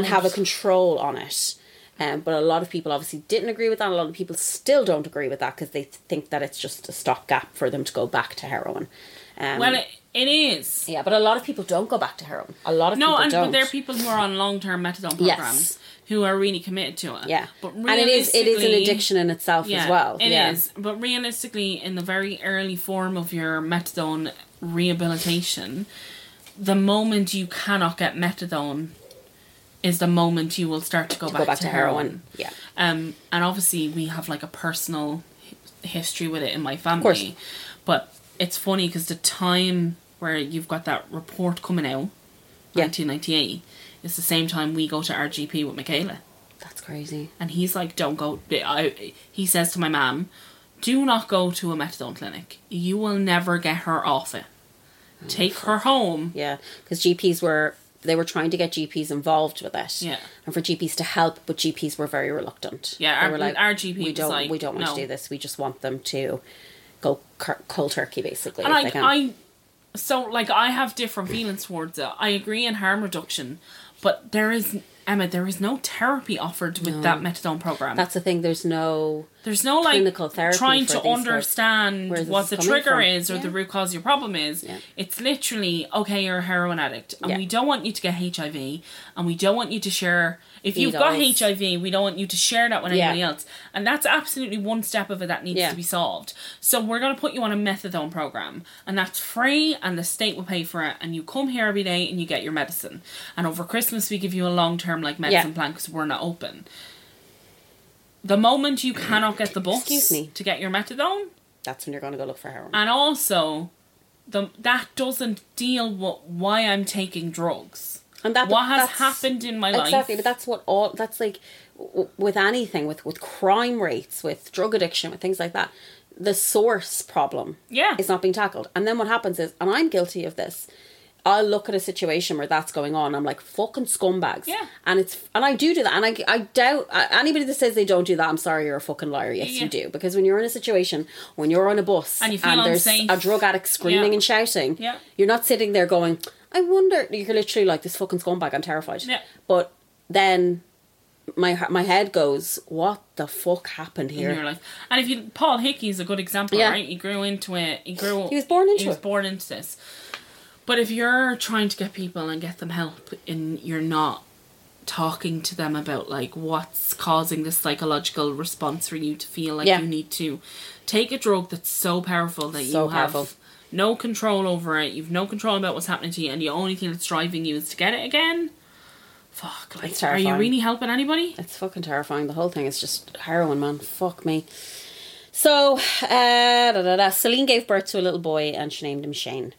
on it. But a lot of people obviously didn't agree with that. A lot of people still don't agree with that because they think that it's just a stopgap for them to go back to heroin. Well, it is. Yeah, but a lot of people don't go back to heroin. A lot of people don't. But there are people who are on long-term methadone programs who are really committed to it. Yeah, but and it is an addiction in itself as well. It is. But realistically, in the very early form of your methadone rehabilitation, the moment you cannot get methadone is the moment you will start to go back to heroin. Yeah. And obviously we have like a personal history with it in my family. But it's funny because the time where you've got that report coming out, 1998, is the same time we go to our GP with Michaela. That's crazy. And he's like, don't go. He says to my mum, do not go to a methadone clinic. You will never get her off it. Take her home. Yeah, because GPs were trying to get GPs involved with it. Yeah. And for GPs to help, but GPs were very reluctant. Yeah, they were like, our GP we don't want to do this. We just want them to go cold turkey, basically. And I have different feelings towards it. I agree in harm reduction, but there is no therapy offered with that methadone program. That's the thing. There's no like clinical therapy trying to understand what the trigger is or Yeah. the root cause of your problem is. Yeah. It's literally, okay, you're a heroin addict and we don't want you to get HIV and we don't want you to share. If you've got HIV, we don't want you to share that with anybody else. And that's absolutely one step of it that needs to be solved. So we're going to put you on a methadone program and that's free and the state will pay for it and you come here every day and you get your medicine. And over Christmas we give you a long-term medicine plan because we're not open. The moment you cannot get the bus to get your methadone, that's when you're going to go look for heroin. And also, that doesn't deal with why I'm taking drugs. And what has happened in my life. Exactly, but that's like with anything, with crime rates, with drug addiction, with things like that. The source problem is not being tackled. And then what happens is, and I'm guilty of this, I'll look at a situation where that's going on. I'm like, fucking scumbags. Yeah. And I do that. And I doubt anybody that says they don't do that. I'm sorry, you're a fucking liar. Yes, you do. Because when you're in a situation, when you're on a bus and there's a drug addict screaming and shouting, you're not sitting there going, I wonder. You're literally like, this fucking scumbag. I'm terrified. Yeah. But then my head goes, what the fuck happened here in your life? And Paul Hickey's a good example, right? He grew into it. He was born into this. But if you're trying to get people and get them help and you're not talking to them about what's causing this psychological response for you to feel like you need to take a drug that's so powerful that you have no control over it, you've no control about what's happening to you, and the only thing that's driving you is to get it again. Fuck, it's terrifying. Are you really helping anybody? It's fucking terrifying. The whole thing is just heroin, man. Fuck me. So, Celine gave birth to a little boy and she named him Shane.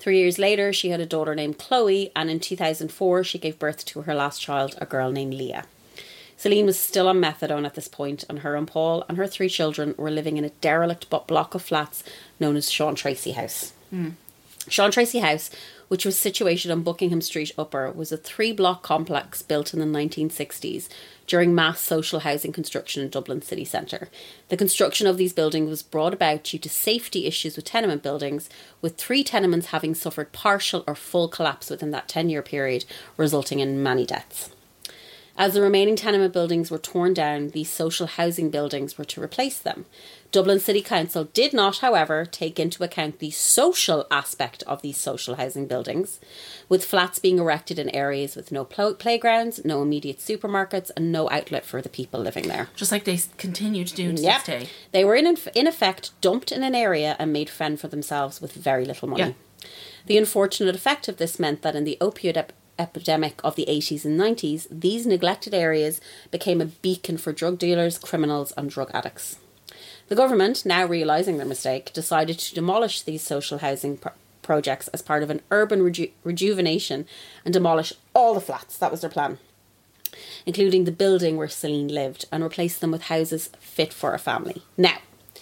3 years later, she had a daughter named Chloe, and in 2004, she gave birth to her last child, a girl named Leah. Celine was still on methadone at this point, and her and Paul and her 3 children were living in a derelict block of flats known as Sean Tracy House. Sean Tracy House, which was situated on Buckingham Street Upper, was a 3-block complex built in the 1960s during mass social housing construction in Dublin city centre. The construction of these buildings was brought about due to safety issues with tenement buildings, with 3 tenements having suffered partial or full collapse within that 10-year period, resulting in many deaths. As the remaining tenement buildings were torn down, these social housing buildings were to replace them. Dublin City Council did not, however, take into account the social aspect of these social housing buildings, with flats being erected in areas with no playgrounds, no immediate supermarkets, and no outlet for the people living there. Just like they continue to do to this day. They were in effect dumped in an area and made fend for themselves with very little money. Yeah. The unfortunate effect of this meant that in the opioid epidemic of the 80s and 90s, these neglected areas became a beacon for drug dealers, criminals and drug addicts. The government, now realising their mistake, decided to demolish these social housing projects as part of an urban rejuvenation and demolish all the flats. That was their plan, including the building where Celine lived, and replace them with houses fit for a family. Now,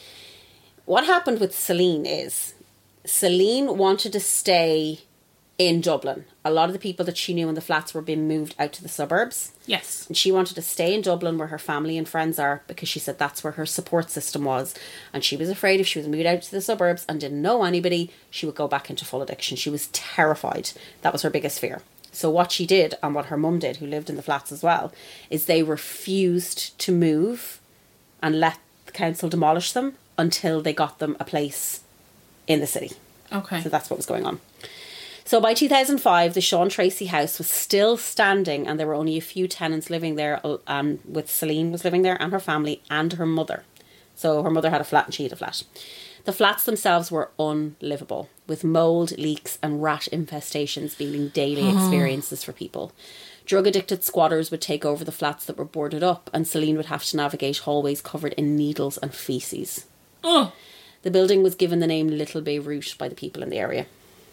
what happened with Celine is Celine wanted to stay in Dublin. A lot of the people that she knew in the flats were being moved out to the suburbs. Yes. And she wanted to stay in Dublin where her family and friends are, because she said that's where her support system was. And she was afraid if she was moved out to the suburbs and didn't know anybody, she would go back into full addiction. She was terrified. That was her biggest fear. So what she did, and what her mum did, who lived in the flats as well, is they refused to move and let the council demolish them until they got them a place in the city. Okay. So that's what was going on. So by 2005, the Sean Tracy house was still standing, and there were only a few tenants living there, with Celine was living there and her family and her mother. So her mother had a flat and she had a flat. The flats themselves were unlivable, with mould, leaks and rat infestations being daily experiences for people. Drug-addicted squatters would take over the flats that were boarded up, and Celine would have to navigate hallways covered in needles and faeces. Oh. The building was given the name Little Beirut by the people in the area.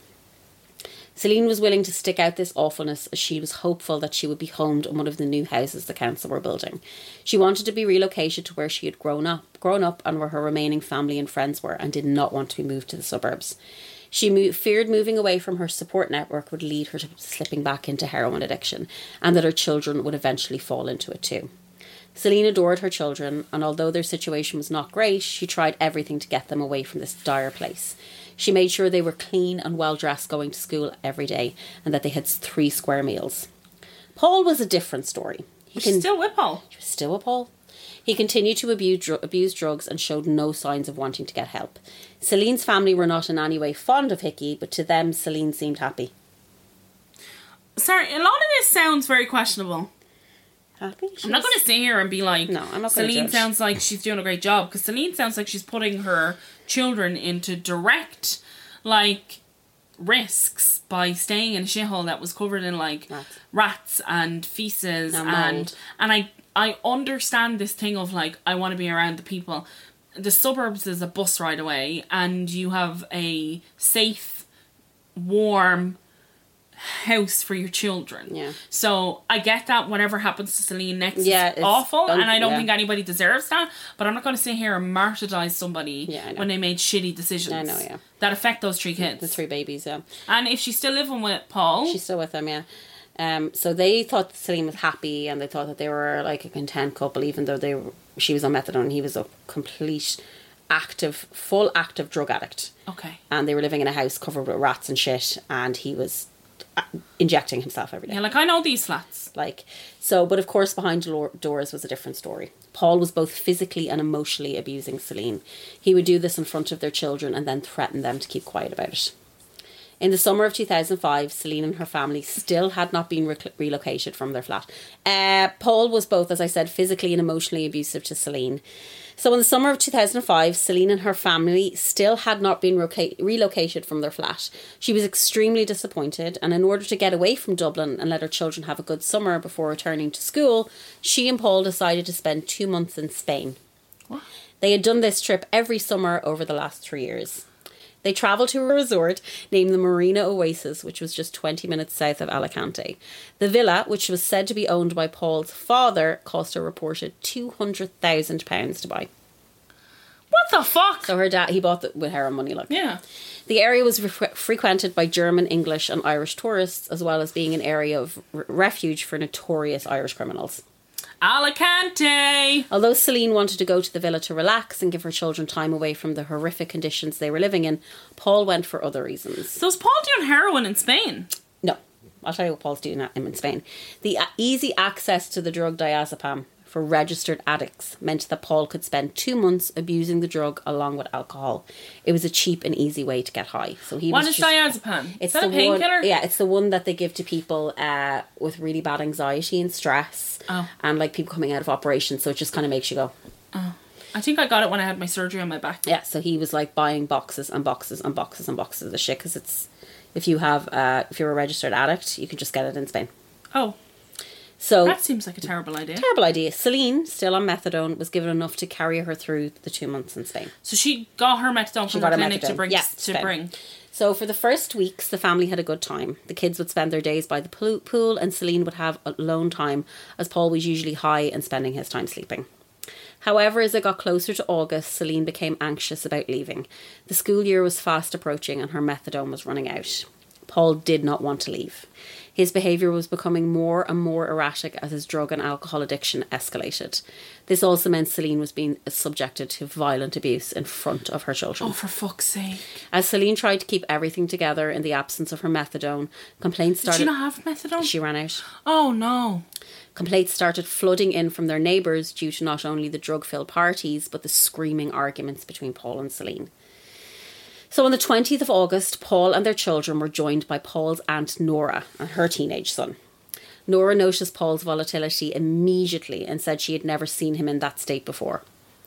Celine was willing to stick out this awfulness, as she was hopeful that she would be homed in one of the new houses the council were building. She wanted to be relocated to where she had grown up and where her remaining family and friends were, and did not want to be moved to the suburbs. She feared moving away from her support network would lead her to slipping back into heroin addiction, and that her children would eventually fall into it too. Celine adored her children, and although their situation was not great, she tried everything to get them away from this dire place. She made sure they were clean and well dressed going to school every day, and that they had 3 square meals. Paul was a different story. She's still with Paul. She was still with Paul. He continued to abuse drugs and showed no signs of wanting to get help. Celine's family were not in any way fond of Hickey, but to them, Celine seemed happy. Sorry, a lot of this sounds very questionable. Happy? I'm not going to sit here and be like, no, I'm not going to Celine judge. sounds like she's doing a great job, because Celine sounds like she's putting her children into direct, risks by staying in a shithole that was covered in, rats and feces and I understand this thing of, I want to be around the people. The suburbs is a bus ride away, and you have a safe, warm house for your children. Yeah. So I get that whatever happens to Celine next is it's awful, and I don't think anybody deserves that, but I'm not going to sit here and martyrdise somebody when they made shitty decisions. I know, yeah. That affect those 3 kids. The 3 babies, yeah. And if she's still living with Paul... She's still with him, yeah. So they thought Celine was happy, and they thought that they were a content couple, even though she was on methadone and he was a complete full active drug addict. Okay. And they were living in a house covered with rats and shit, and he was injecting himself every day. Yeah, I know these flats. But of course behind doors was a different story. Paul was both physically and emotionally abusing Celine. He would do this in front of their children and then threaten them to keep quiet about it. In the summer of 2005, Celine and her family still had not been relocated from their flat. Paul was both, as I said, physically and emotionally abusive to Celine. So in the summer of 2005, Celine and her family still had not been relocated from their flat. She was extremely disappointed, and in order to get away from Dublin and let her children have a good summer before returning to school, she and Paul decided to spend 2 months in Spain. What? They had done this trip every summer over the last 3 years. They travelled to a resort named the Marina Oasis, which was just 20 minutes south of Alicante. The villa, which was said to be owned by Paul's father, cost a reported £200,000 to buy. What the fuck? So her dad, he bought it with her own money, like. Yeah. The area was frequented by German, English and Irish tourists, as well as being an area of refuge for notorious Irish criminals. Alicante! Although Celine wanted to go to the villa to relax and give her children time away from the horrific conditions they were living in, Paul went for other reasons. So is Paul doing heroin in Spain? No, I'll tell you what Paul's doing in Spain. The easy access to the drug diazepam for registered addicts meant that Paul could spend 2 months abusing the drug along with alcohol. It was a cheap and easy way to get high. So he What was is just, diazepam? It's Is that a the painkiller? one, yeah, it's the one that they give to people with really bad anxiety and stress, and like people coming out of operations. So it just kind of makes you go. I think I got it when I had my surgery on my back. Yeah, so he was like buying boxes and boxes and boxes and boxes of the shit because it's if you're a registered addict, you can just get it in Spain. Oh, So that seems like a terrible idea. terrible idea. Celine, still on methadone, was given enough to carry her through the 2 months in Spain. So she got her methadone from the clinic to bring. Yeah, to Spain. bring. So for the first weeks, the family had a good time. The kids would spend their days by the pool and Celine would have alone time as Paul was usually high and spending his time sleeping. However, as it got closer to August, Celine became anxious about leaving. The school year was fast approaching and her methadone was running out. Paul did not want to leave. His behaviour was becoming more and more erratic as his drug and alcohol addiction escalated. This also meant Celine was being subjected to violent abuse in front of her children. Oh, for fuck's sake. As Celine tried to keep everything together in the absence of her methadone, complaints Did started... she not have methadone? She ran out. Oh, no. Complaints started flooding in from their neighbours due to not only the drug-filled parties, but the screaming arguments between Paul and Celine. So on the 20th of August, Paul and their children were joined by Paul's aunt Nora and her teenage son. Nora noticed Paul's volatility immediately and said she had never seen him in that state before.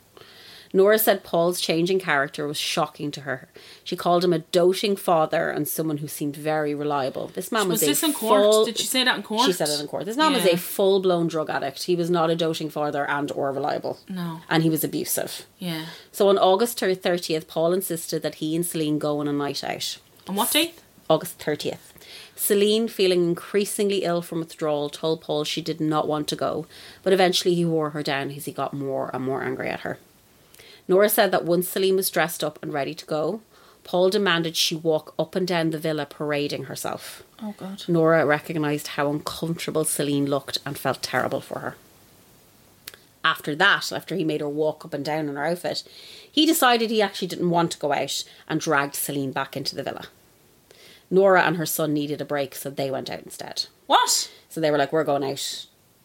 Nora said Paul's changing character was shocking to her. She called him a doting father and someone who seemed very reliable. This man was this a in court? full... Did she say that in court? She said it in court. This man was a full-blown drug addict. He was not a doting father and or reliable. No. And he was abusive. Yeah. So on August 30th, Paul insisted that he and Celine go on a night out. On what date? August 30th. Celine, feeling increasingly ill from withdrawal, told Paul she did not want to go, but eventually he wore her down as he got more and more angry at her. Nora said that once Celine was dressed up and ready to go, Paul demanded she walk up and down the villa parading herself. Oh, God. Nora recognised how uncomfortable Celine looked and felt terrible for her. After that, after he made her walk up and down in her outfit, he decided he actually didn't want to go out and dragged Celine back into the villa. Nora and her son needed a break, so they went out instead. What? So they were like, we're going out.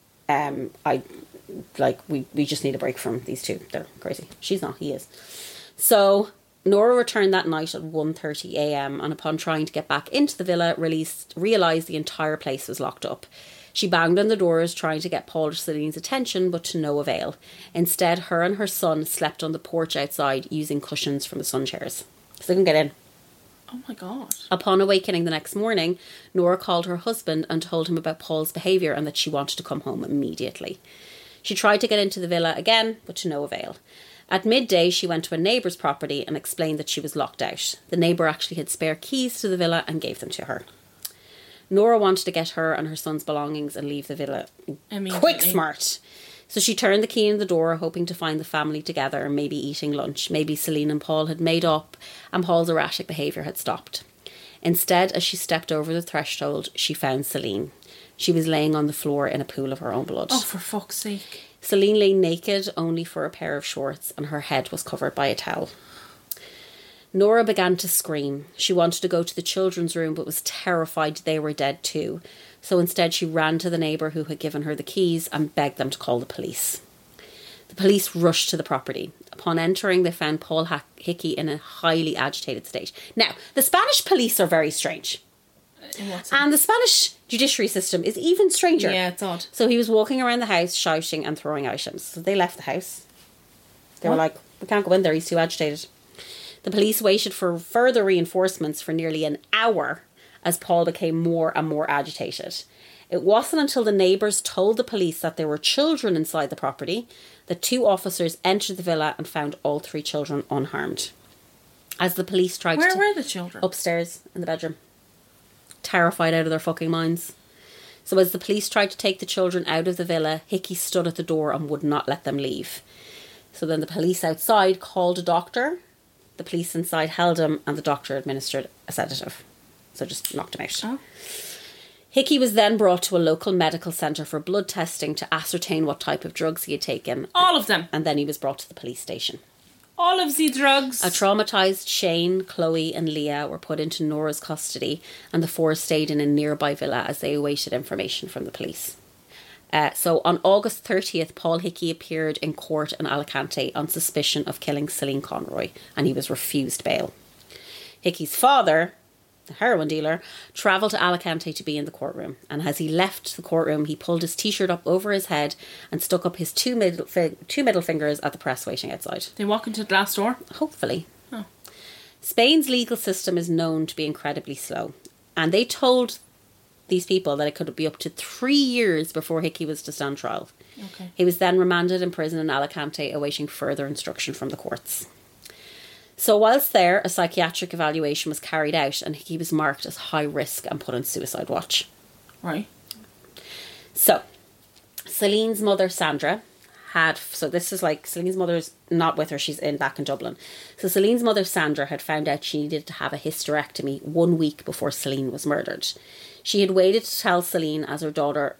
We just need a break from these two. They're crazy. She's not, he is. So Nora returned that night at 1:30 a.m. and upon trying to get back into the villa, realised the entire place was locked up. She banged on the doors trying to get Paul or Celine's attention, but to no avail. Instead, her and her son slept on the porch outside using cushions from the sun chairs. So they couldn't get in. Oh, my God. Upon awakening the next morning, Nora called her husband and told him about Paul's behaviour and that she wanted to come home immediately. She tried to get into the villa again, but to no avail. At midday, she went to a neighbour's property and explained that she was locked out. The neighbour actually had spare keys to the villa and gave them to her. Nora wanted to get her and her son's belongings and leave the villa quick smart. So she turned the key in the door, hoping to find the family together and maybe eating lunch. Maybe Celine and Paul had made up and Paul's erratic behaviour had stopped. Instead, as she stepped over the threshold, she found Celine. She was laying on the floor in a pool of her own blood. Oh, for fuck's sake. Celine lay naked, only for a pair of shorts, and her head was covered by a towel. Nora began to scream. She wanted to go to the children's room, but was terrified they were dead too. So instead she ran to the neighbour who had given her the keys and begged them to call the police. The police rushed to the property. Upon entering, they found Paul Hickey in a highly agitated state. Now, the Spanish police are very strange. And the Spanish judiciary system is even stranger. Yeah, it's odd. So he was walking around the house shouting and throwing items. So they left the house. They were like, we can't go in there, he's too agitated. The police waited for further reinforcements for nearly an hour as Paul became more and more agitated. It wasn't until the neighbours told the police that there were children inside the property that two officers entered the villa and found all three children unharmed. As the police tried Where to... were the children? Upstairs in the bedroom. Terrified out of their fucking minds. So as the police tried to take the children out of the villa, Hickey stood at the door and would not let them leave. So then the police outside called a doctor. The police inside held him and the doctor administered a sedative. So just knocked him out. Oh. Hickey was then brought to a local medical centre for blood testing to ascertain what type of drugs he had taken. All of them. And then he was brought to the police station. All of the drugs. A traumatised Shane, Chloe and Leah were put into Nora's custody and the four stayed in a nearby villa as they awaited information from the police. So on August 30th, Paul Hickey appeared in court in Alicante on suspicion of killing Celine Conroy and he was refused bail. Hickey's father, the heroin dealer, travelled to Alicante to be in the courtroom, and as he left the courtroom he pulled his t-shirt up over his head and stuck up his two middle fingers at the press waiting outside. They walk into the glass door? Hopefully. Oh. Spain's legal system is known to be incredibly slow, and they told these people that it could be up to 3 years before Hickey was to stand trial. Okay. He was then remanded in prison in Alicante awaiting further instruction from the courts. So whilst there, a psychiatric evaluation was carried out and Hickey was marked as high risk and put on suicide watch. Right. So, Celine's mother, Sandra, Celine's mother's not with her, she's back in Dublin. So Celine's mother, Sandra, had found out she needed to have a hysterectomy 1 week before Celine was murdered. She had waited to tell Celine as her daughter...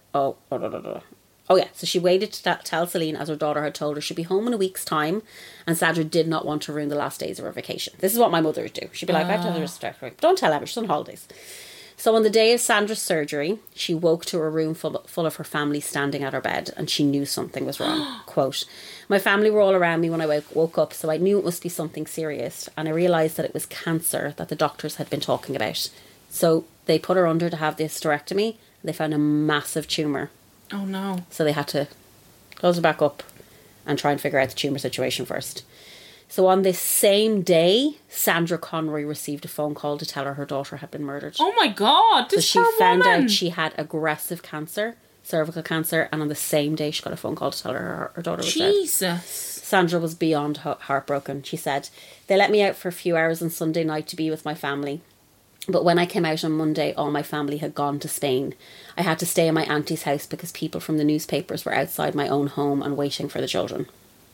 So she waited to tell Celine as her daughter had told her she'd be home in a week's time, and Sandra did not want to ruin the last days of her vacation. This is what my mother would do. She'd be like, I have to have a hysterectomy. Don't tell Emma, she's on holidays. So on the day of Sandra's surgery, she woke to a room full of her family standing at her bed, and she knew something was wrong. Quote, "My family were all around me when I woke up, so I knew it must be something serious, and I realised that it was cancer that the doctors had been talking about. So they put her under to have the hysterectomy, and they found a massive tumour. Oh no. So they had to close her back up and try and figure out the tumour situation first. So on this same day, Sandra Conroy received a phone call to tell her daughter had been murdered. Oh my God, this so poor she found woman. out she had aggressive cancer, cervical cancer, and on the same day she got a phone call to tell her daughter was dead. Jesus. Sandra was beyond heartbroken. She said, "They let me out for a few hours on Sunday night to be with my family. But when I came out on Monday, all my family had gone to Spain. I had to stay in my auntie's house because people from the newspapers were outside my own home and waiting for the children."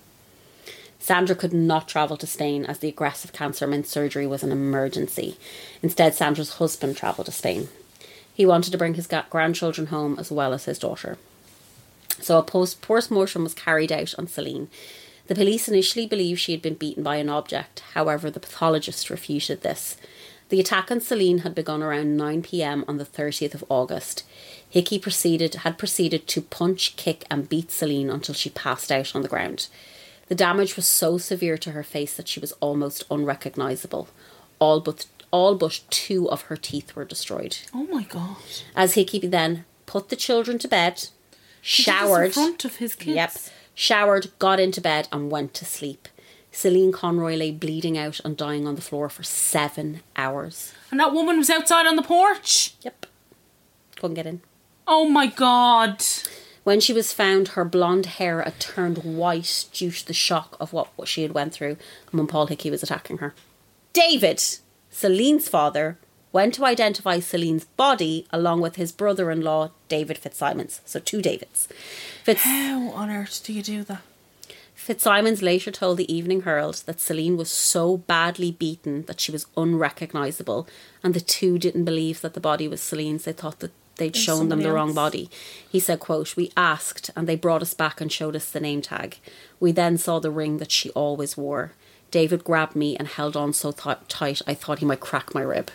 Sandra could not travel to Spain as the aggressive cancer meant surgery was an emergency. Instead, Sandra's husband travelled to Spain. He wanted to bring his grandchildren home as well as his daughter. So a post-mortem was carried out on Celine. The police initially believed she had been beaten by an object. However, the pathologist refuted this. The attack on Celine had begun around 9 p.m. on the 30th of August. Hickey had proceeded to punch, kick and beat Celine until she passed out on the ground. The damage was so severe to her face that she was almost unrecognisable. All but 2 of her teeth were destroyed. Oh my God. As Hickey then put the children to bed, showered... in front of his kids. Yep. Showered, got into bed and went to sleep. Celine Conroy lay bleeding out and dying on the floor for 7 hours. And that woman was outside on the porch? Yep. Couldn't get in. Oh my God. When she was found, her blonde hair had turned white due to the shock of what she had went through and when Paul Hickey was attacking her. David, Celine's father, went to identify Celine's body along with his brother-in-law, David Fitzsimons. So 2 Davids. How on earth do you do that? Fitzsimons later told the Evening Herald that Celine was so badly beaten that she was unrecognisable, and the 2 didn't believe that the body was Celine's. They thought that they'd shown them the wrong body. He said, quote, "We asked and they brought us back and showed us the name tag. We then saw the ring that she always wore. David grabbed me and held on so tight I thought he might crack my rib."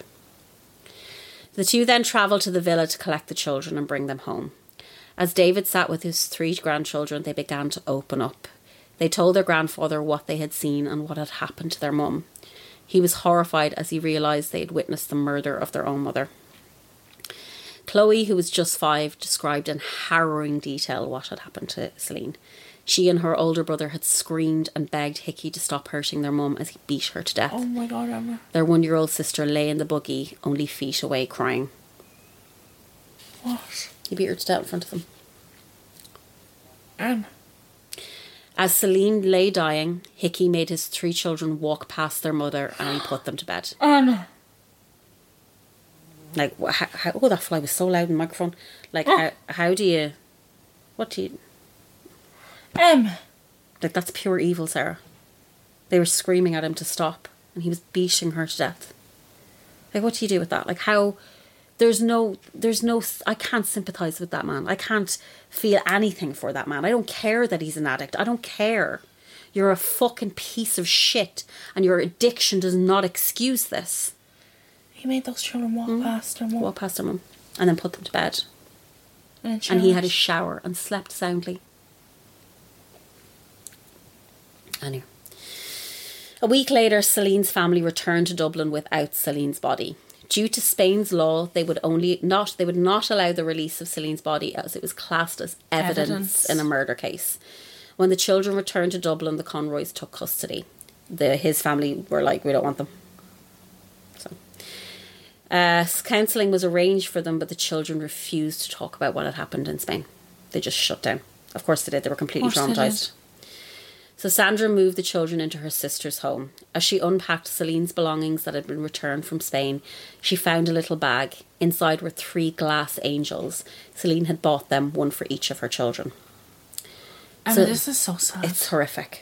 The 2 then travelled to the villa to collect the children and bring them home. As David sat with his 3 grandchildren, they began to open up. They told their grandfather what they had seen and what had happened to their mum. He was horrified as he realised they had witnessed the murder of their own mother. Chloe, who was just 5, described in harrowing detail what had happened to Celine. She and her older brother had screamed and begged Hickey to stop hurting their mum as he beat her to death. Oh my God, Emma. Their 1-year-old sister lay in the buggy, only feet away, crying. What? He beat her to death in front of them. Emma. As Celine lay dying, Hickey made his 3 children walk past their mother and he put them to bed. Like, how, oh, that fly was so loud in the microphone. Like, how do you... What do you... Like, that's pure evil, Sarah. They were screaming at him to stop, and he was beating her to death. Like, what do you do with that? Like, how... There's no... I can't sympathise with that man. I can't feel anything for that man. I don't care that he's an addict. I don't care. You're a fucking piece of shit, and your addiction does not excuse this. He made those children walk past her mum. Walk past her mum, and then put them to bed. And he had a shower and slept soundly. Anyway. A week later, Celine's family returned to Dublin without Celine's body. Due to Spain's law, they would not allow the release of Celine's body as it was classed as evidence in a murder case. When the children returned to Dublin, the Conroys took custody. His family were like, we don't want them. So, counselling was arranged for them, but the children refused to talk about what had happened in Spain. They just shut down. Of course they did. They were completely traumatised. So Sandra moved the children into her sister's home. As she unpacked Celine's belongings that had been returned from Spain, she found a little bag. Inside were 3 glass angels. Celine had bought them, one for each of her children. This is so sad. It's horrific.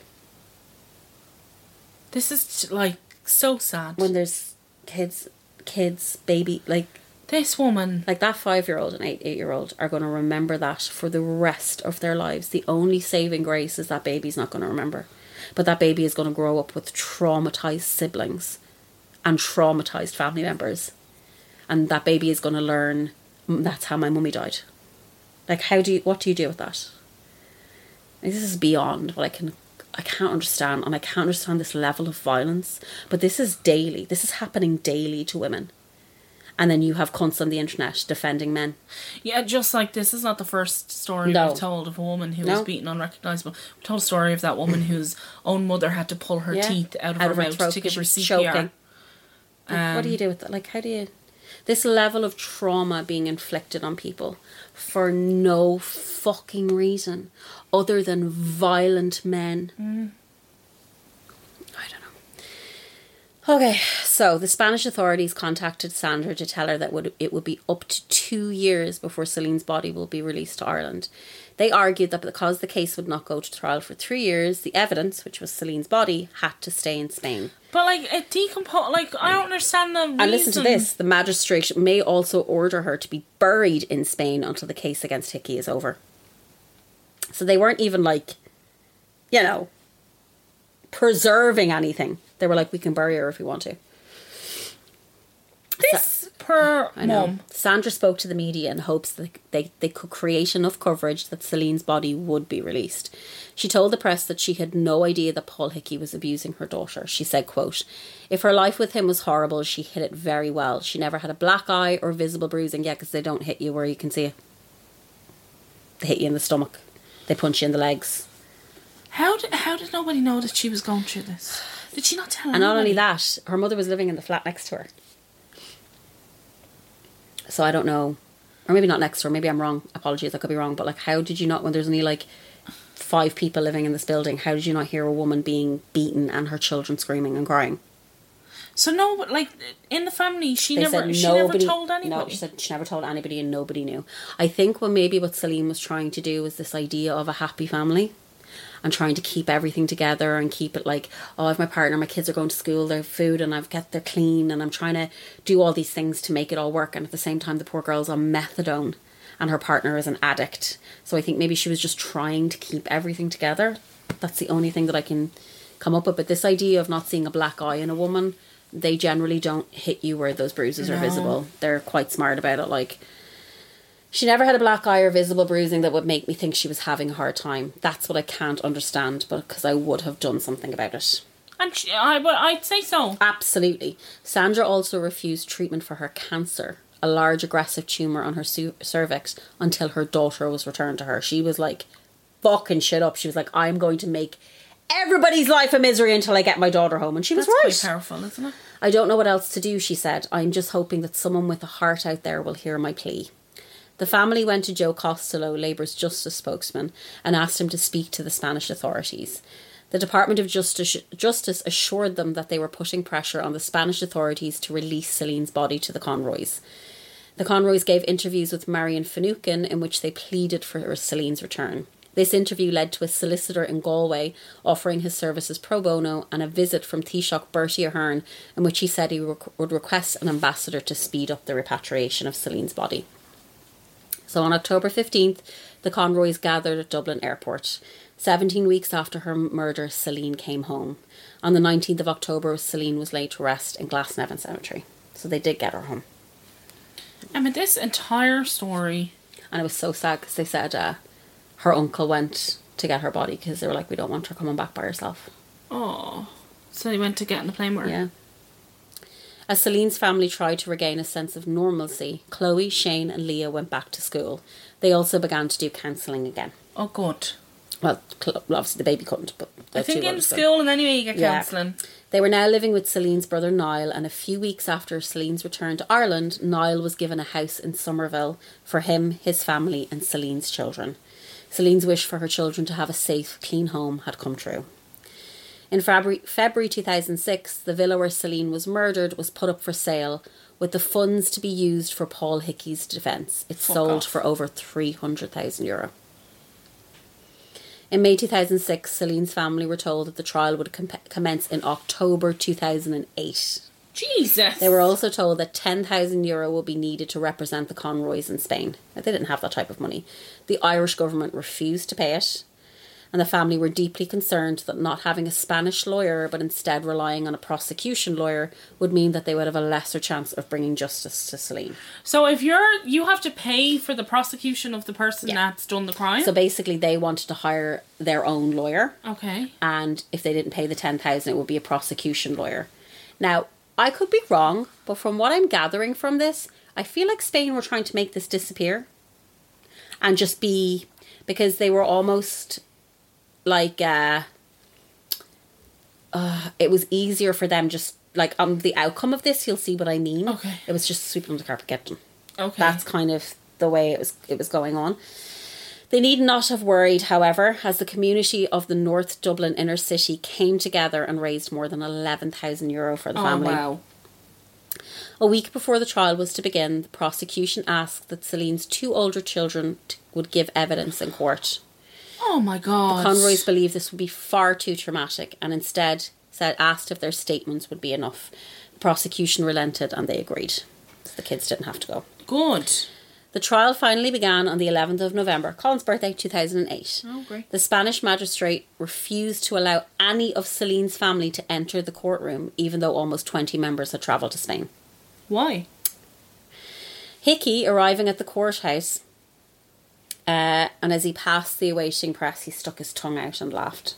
This is, like, so sad. When there's kids, baby, like... This woman... Like, that 5-year-old and 8-year-old are going to remember that for the rest of their lives. The only saving grace is that baby's not going to remember. But that baby is going to grow up with traumatised siblings and traumatised family members. And that baby is going to learn, that's how my mummy died. Like, what do you do with that? Like, this is beyond what I can't understand. And I can't understand this level of violence. But this is daily. This is happening daily to women. And then you have cunts on the internet defending men. Yeah, just like this is not the first story we've told of a woman who was beaten unrecognisable. We told a story of that woman whose own mother had to pull her teeth out of her mouth throat to give her CPR. Choking. What do you do with that? Like, how do you... This level of trauma being inflicted on people for no fucking reason other than violent men. I don't know. Okay, so the Spanish authorities contacted Sandra to tell her that it would be up to 2 years before Celine's body will be released to Ireland. They argued that because the case would not go to trial for 3 years, the evidence, which was Celine's body, had to stay in Spain. But, like, it decomposed... Like, I don't understand the reason. And listen to this. The magistrate may also order her to be buried in Spain until the case against Hickey is over. So they weren't even, like, you know, preserving anything. They were like, we can bury her if we want to. This poor mum. Sandra spoke to the media in hopes that they could create enough coverage that Celine's body would be released. She told the press that she had no idea that Paul Hickey was abusing her daughter. She said, quote, "If her life with him was horrible, she hid it very well. She never had a black eye or visible bruising." Yeah, because they don't hit you where you can see it. They hit you in the stomach. They punch you in the legs. How did nobody know that she was going through this? Did she not tell anybody? And not only that, her mother was living in the flat next to her. So I don't know. Or maybe not next to her. Maybe I'm wrong. Apologies, I could be wrong. But, like, how did you not, when there's only, like, 5 people living in this building, how did you not hear a woman being beaten and her children screaming and crying? So, no, but, like, in the family, she never told anybody? No, she said she never told anybody and nobody knew. I think what Celine was trying to do was this idea of a happy family. And trying to keep everything together and keep it like, oh, I have my partner, my kids are going to school, they're food, and they're clean, and I'm trying to do all these things to make it all work. And at the same time, the poor girl's on methadone and her partner is an addict. So I think maybe she was just trying to keep everything together. That's the only thing that I can come up with. But this idea of not seeing a black eye in a woman, they generally don't hit you where those bruises are visible. They're quite smart about it. Like, she never had a black eye or visible bruising that would make me think she was having a hard time. That's what I can't understand, but because I would have done something about it. And I'd say so. Absolutely. Sandra also refused treatment for her cancer, a large aggressive tumour on her cervix, until her daughter was returned to her. She was like, fucking shit up. She was like, I'm going to make everybody's life a misery until I get my daughter home. And she was right. That's quite powerful, isn't it? I don't know what else to do, she said. I'm just hoping that someone with a heart out there will hear my plea. The family went to Joe Costello, Labour's justice spokesman, and asked him to speak to the Spanish authorities. The Department of Justice assured them that they were putting pressure on the Spanish authorities to release Celine's body to the Conroys. The Conroys gave interviews with Marion Finucane in which they pleaded for Celine's return. This interview led to a solicitor in Galway offering his services pro bono and a visit from Taoiseach Bertie Ahern in which he said he would request an ambassador to speed up the repatriation of Celine's body. So on October 15th, the Conroys gathered at Dublin Airport. 17 weeks after her murder, Celine came home. On the 19th of October, Celine was laid to rest in Glasnevin Cemetery. So they did get her home. I mean, this entire story... And it was so sad because they said her uncle went to get her body because they were like, we don't want her coming back by herself. Oh. So they went to get in the plane with her? Yeah. As Celine's family tried to regain a sense of normalcy, Chloe, Shane and Leah went back to school. They also began to do counselling again. Oh, good. Well, obviously the baby couldn't, but... I think in school and anyway you get counselling. They were now living with Celine's brother Niall, and a few weeks after Celine's return to Ireland, Niall was given a house in Somerville for him, his family and Celine's children. Celine's wish for her children to have a safe, clean home had come true. In February 2006, the villa where Celine was murdered was put up for sale, with the funds to be used for Paul Hickey's defence. It sold for over €300,000. In May 2006, Celine's family were told that the trial would commence in October 2008. Jesus! They were also told that €10,000 will be needed to represent the Conroys in Spain. Now, they didn't have that type of money. The Irish government refused to pay it, and the family were deeply concerned that not having a Spanish lawyer but instead relying on a prosecution lawyer would mean that they would have a lesser chance of bringing justice to Celine. So if you have to pay for the prosecution of the person that's done the crime? So basically they wanted to hire their own lawyer. Okay. And if they didn't pay the $10,000, it would be a prosecution lawyer. Now, I could be wrong, but from what I'm gathering from this, I feel like Spain were trying to make this disappear. And just be... Because they were almost... like it was easier for them just like the outcome of this, you'll see what I mean. Okay. It was just sweep under the carpet, get them. Okay. That's kind of the way it was going on. They need not have worried, however, as the community of the North Dublin inner city came together and raised more than €11,000 for the family. Oh, wow. A week before the trial was to begin, the prosecution asked that Celine's two older children would give evidence in court. Oh my God. The Conroys believed this would be far too traumatic and instead asked if their statements would be enough. The prosecution relented and they agreed. So the kids didn't have to go. Good. The trial finally began on the 11th of November, Colin's birthday, 2008. Oh, great. The Spanish magistrate refused to allow any of Celine's family to enter the courtroom, even though almost 20 members had travelled to Spain. Why? Hickey, arriving at the courthouse, and as he passed the awaiting press, he stuck his tongue out and laughed.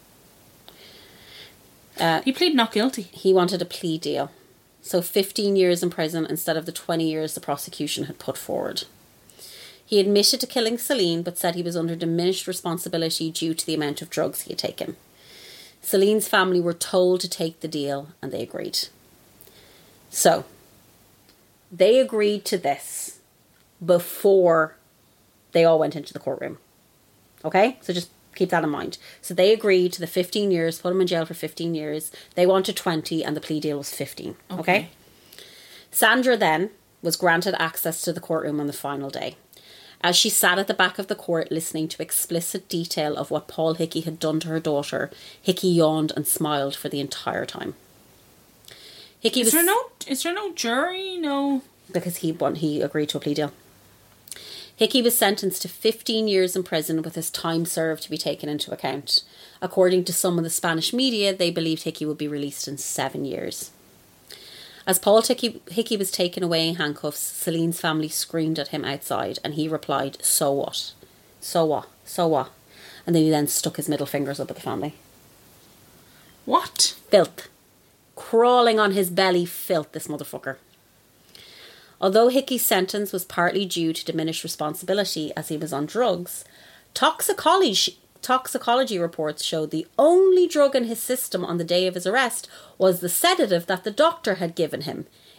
He pleaded not guilty. He wanted a plea deal. So 15 years in prison instead of the 20 years the prosecution had put forward. He admitted to killing Celine, but said he was under diminished responsibility due to the amount of drugs he had taken. Celine's family were told to take the deal, and they agreed. So, they agreed to this before they all went into the courtroom. Okay? So just keep that in mind. So they agreed to the 15 years, put him in jail for 15 years. They wanted 20 and the plea deal was 15. Okay? Sandra then was granted access to the courtroom on the final day. As she sat at the back of the court listening to explicit detail of what Paul Hickey had done to her daughter, Hickey yawned and smiled for the entire time. Is there no jury? No. Because he agreed to a plea deal. Hickey was sentenced to 15 years in prison with his time served to be taken into account. According to some of the Spanish media, they believed Hickey would be released in 7 years. As Paul Hickey was taken away in handcuffs, Celine's family screamed at him outside and he replied, "So what? So what? So what?" And then he then stuck his middle fingers up at the family. What? Filth. Crawling on his belly, filth, this motherfucker. Although Hickey's sentence was partly due to diminished responsibility as he was on drugs, toxicology reports showed the only drug in his system on the day of his arrest was the sedative that the doctor had given him.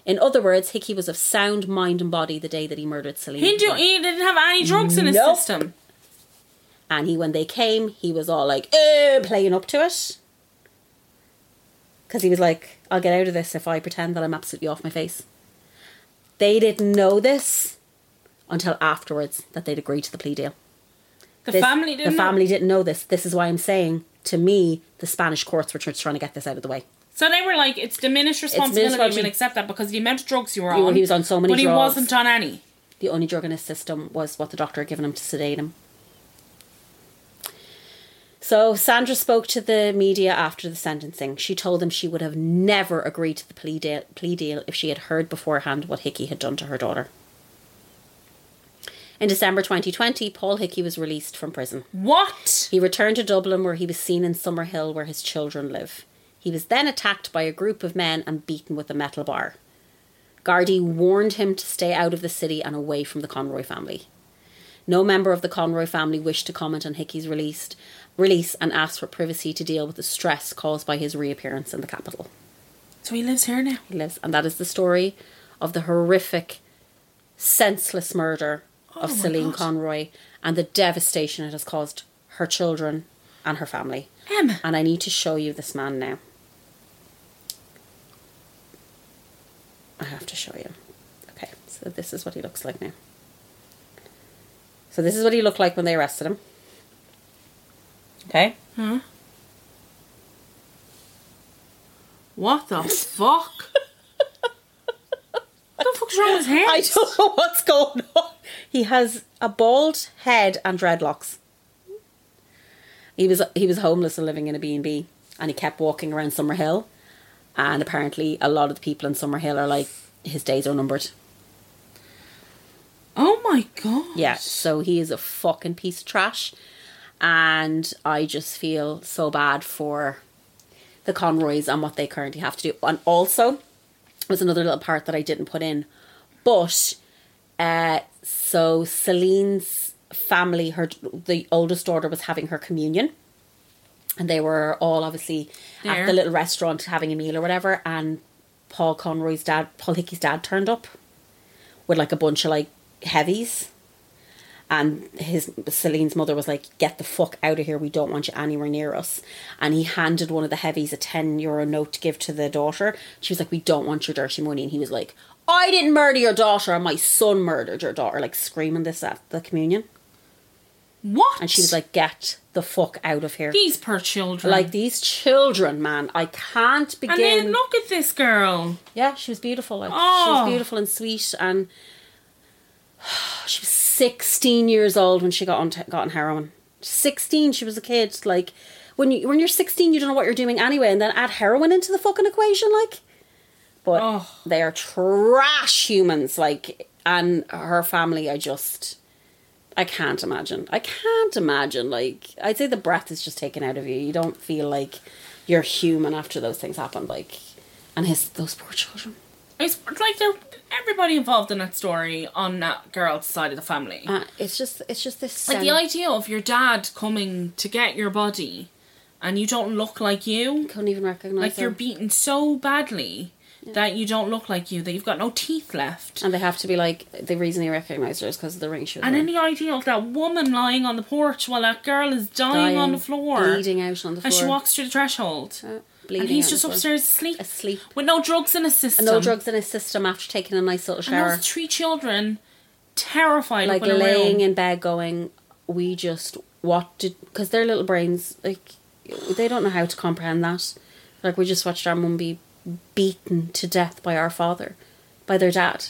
In other words, Hickey was of sound mind and body the day that he murdered Celine. He didn't have any drugs in his Nope. system. And when they came, he was all like, playing up to it. Because he was like, I'll get out of this if I pretend that I'm absolutely off my face. They didn't know this until afterwards that they'd agreed to the plea deal. The family didn't The know. family didn't know this. This is why I'm saying, to me, the Spanish courts were just trying to get this out of the way. So they were like, it's diminished responsibility, responsibility. we'll accept that because the amount of drugs you were He on. was on so many but he drugs. wasn't on any. The only drug in his system was what the doctor had given him to sedate him. So Sandra spoke to the media after the sentencing. She told them she would have never agreed to the plea deal if she had heard beforehand what Hickey had done to her daughter. In December 2020, Paul Hickey was released from prison. What? He returned to Dublin, where he was seen in Summerhill, where his children live. He was then attacked by a group of men and beaten with a metal bar. Gardaí warned him to stay out of the city and away from the Conroy family. No member of the Conroy family wished to comment on Hickey's release and asked for privacy to deal with the stress caused by his reappearance in the capital. So he lives here now. He lives, and that is the story of the horrific, senseless murder of my Celine God. Conroy and the devastation it has caused her children and her family. Emma. And I need to show you this man now. I have to show you. Okay, so this is what he looks like now. So this is what he looked like when they arrested him. Okay? What the fuck? What the fuck's wrong with his hair? I don't know what's going on. He has a bald head and dreadlocks. He was homeless and living in a B&B, and he kept walking around Summerhill, and apparently a lot of the people in Summerhill are like, his days are numbered. Oh my god. Yeah, so he is a fucking piece of trash, and I just feel so bad for the Conroys and what they currently have to do. And also, there's another little part that I didn't put in, but so Celine's family, the oldest daughter was having her communion, and they were all obviously There. at the little restaurant having a meal or whatever, and Paul Hickey's dad turned up with like a bunch of like heavies, and Celine's mother was like, get the fuck out of here, we don't want you anywhere near us. And he handed one of the heavies a €10 note to give to the daughter. She was like, we don't want your dirty money. And he was like, I didn't murder your daughter, my son murdered your daughter, like screaming this at the communion. What? And she was like, get the fuck out of here. These poor children. Like, these children, man, I can't begin. And then look at this girl. Yeah, she was beautiful. Like, she Oh. was beautiful and sweet, and she was 16 years old when she got on heroin. 16, she was a kid. Like, when you're 16, you don't know what you're doing anyway, and then add heroin into the fucking equation, like. But Oh. they are trash humans, like, and her family, I can't imagine. I can't imagine, like, I'd say the breath is just taken out of you. You don't feel like you're human after those things happen, like, and those poor children. It's like everybody involved in that story on that girl's side of the family. It's just this Like the idea of your dad coming to get your body and you don't look like you. couldn't even recognize Like you're them. beaten so badly that you don't look like you, that you've got no teeth left. And they have to be like, the reason they recognise her is because of the ring she was And then wearing. the idea of that woman lying on the porch while that girl is dying on the floor. bleeding out on the floor. And she walks through the threshold. bleeding And he's out just on the upstairs asleep. Asleep. With no drugs in his system. floor. And no drugs in his system after taking a nice little And shower. those 3 children terrified Like up in a laying room. in bed going, because their little brains, like, they don't know how to comprehend that. Like, we just watched our mum be beaten to death by our father, by their dad.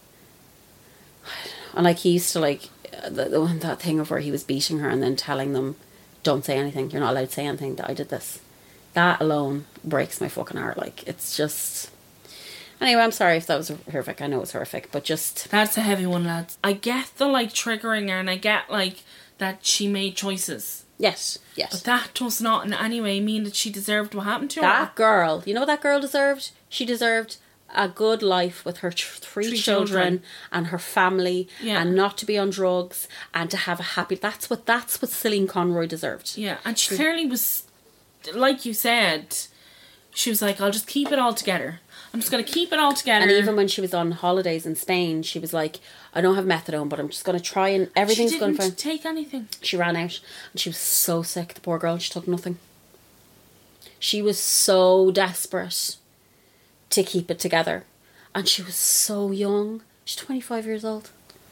And like, he used to, like, that thing of where he was beating her and then telling them, don't say anything, you're not allowed to say anything, that I did this. That alone breaks my fucking heart. Like, it's just... Anyway, I'm sorry if that was horrific. I know it's horrific, but just... That's a heavy one, lads. I get the, like, triggering her, and I get, like, that she made choices. Yes. But that does not in any way mean that she deserved what happened to her. That girl, you know what that girl deserved? She deserved a good life with her three children and her family, Yeah. and not to be on drugs, and to have a happy... That's what Celine Conroy deserved. Yeah, and she clearly was, like you said, she was like, I'll just keep it all together. I'm just going to keep it all together. And even when she was on holidays in Spain, she was like, I don't have methadone, but I'm just going to try and everything's going fine. She didn't take anything. She ran out and she was so sick, the poor girl. She took nothing. She was so desperate to keep it together. And she was so young. She's 25 years old.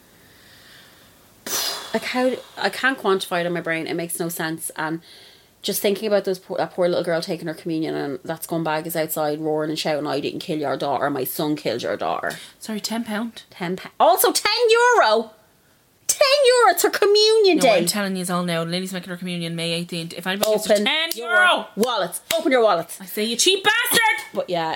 Like, how... I can't quantify it in my brain. It makes no sense. And just thinking about that poor little girl taking her communion, and that scumbag is outside roaring and shouting, I didn't kill your daughter, my son killed your daughter. Sorry, £10. £10. Also, €10. €10. It's her communion No, day. I'm telling you all now. Lily's making her communion May 18th. If anybody gives her Open €10, your wallets. Open your wallets. I say, you cheap bastard! But yeah,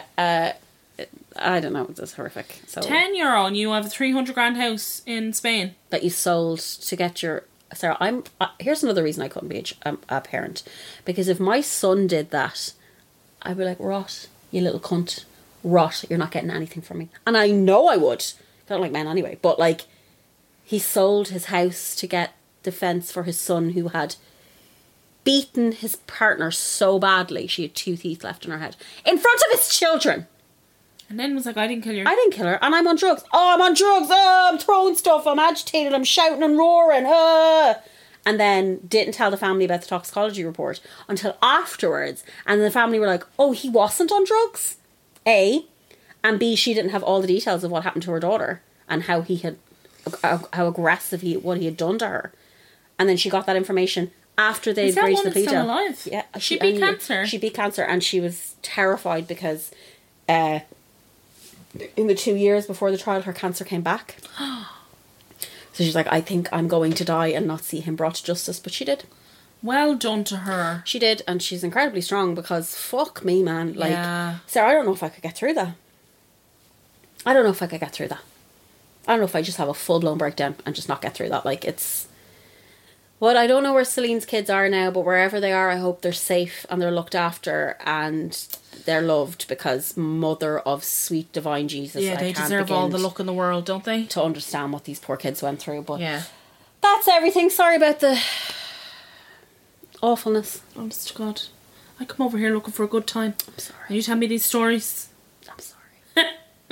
I don't know. It's horrific. So €10 and you have a 300 grand house in Spain. that you sold to get your... Sarah, here's another reason I couldn't be a parent. Because if my son did that, I'd be like, rot, you little cunt. Rot, you're not getting anything from me. And I know I would. I don't like men anyway. But like, he sold his house to get defence for his son who had beaten his partner so badly she had 2 teeth left in her head. In front of his children. And then was like, I didn't kill your... I didn't kill her, and I'm on drugs. Oh, I'm on drugs. Oh, I'm throwing stuff. I'm agitated. I'm shouting and roaring. And then didn't tell the family about the toxicology report until afterwards. And the family were like, oh, he wasn't on drugs? A. And B, she didn't have all the details of what happened to her daughter and how aggressive what he had done to her. And then she got that information after they'd raised the plea still deal. alive? Yeah, She beat cancer? She beat cancer, and she was terrified because... in the 2 years before the trial, her cancer came back. So she's like, I think I'm going to die and not see him brought to justice. But she did. Well done to her. She did, and she's incredibly strong because fuck me, man. Like, Yeah. Sarah, I don't know if I could get through that. I don't know if I just have a full-blown breakdown and just not get through that. Like, it's... Well, I don't know where Celine's kids are now, but wherever they are, I hope they're safe and they're looked after and they're loved, because mother of sweet divine Jesus. Yeah, they deserve all the luck in the world, don't they? to understand what these poor kids went through. But Yeah. that's everything. Sorry about the awfulness. Honest to God. I come over here looking for a good time. I'm sorry. And you tell me these stories. I'm sorry.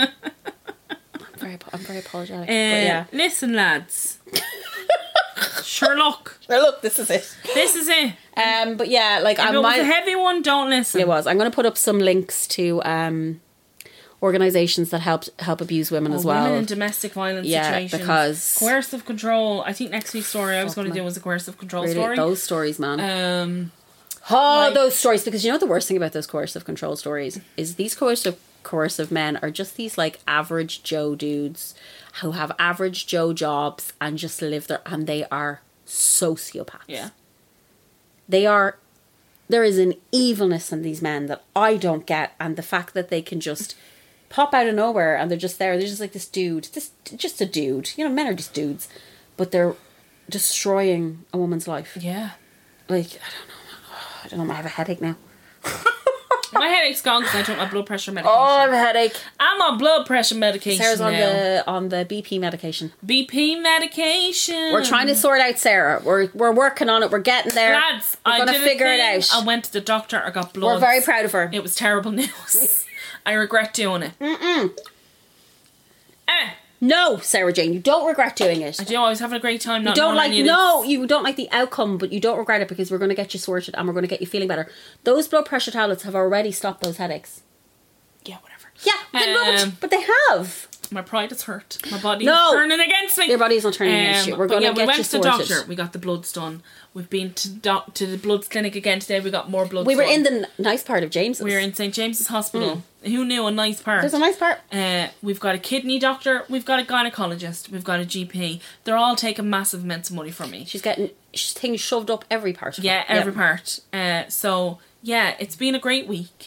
I'm very apologetic. But yeah. Listen, lads. Sure, look. Well, look, this is it. This is it. But yeah, like If I it was might. a heavy one, don't listen. It was. I'm going to put up some links to organisations that help abuse women as well. Women in domestic violence situations. because coercive control. I think next week's story I was going to do was a coercive control really, story. those stories, man. Like- Those stories, because you know the worst thing about those coercive control stories is these coercive men are just these like average Joe dudes who have average Joe jobs and just live there, and they are sociopaths. Yeah. There is an evilness in these men that I don't get, and the fact that they can just pop out of nowhere and they're just there. They're just like this dude, just a dude. You know, men are just dudes, but they're destroying a woman's life. Yeah. Like, I don't know. I have a headache now. My headache's gone because I took my blood pressure medication. Oh, I have a headache. I'm on blood pressure medication Sarah's now. on the BP medication. BP medication. We're trying to sort out Sarah. We're working on it. We're getting there. Lads, we're going to figure it out. I went to the doctor. I got blood. We're very proud of her. It was terrible news. I regret doing it. No, Sarah Jane, you don't regret doing it. I do. I was having a great time. You don't you don't like the outcome, but you don't regret it because we're going to get you sorted and we're going to get you feeling better. Those blood pressure tablets have already stopped those headaches. Yeah, whatever. Yeah, but they have. My pride is hurt. My body is turning against me. Your body's not turning against you. We're going to get you sorted. We went to the doctor. We got the bloods done. We've been to the bloods clinic again today. We got more bloods. We were done. in the nice part of James's. We were in St James's Hospital. Who knew a nice part? There's a nice part. We've got a kidney doctor. We've got a gynecologist. We've got a GP. They're all taking massive amounts of money from me. She's getting things shoved up every part of her. Every part. So, yeah, it's been a great week.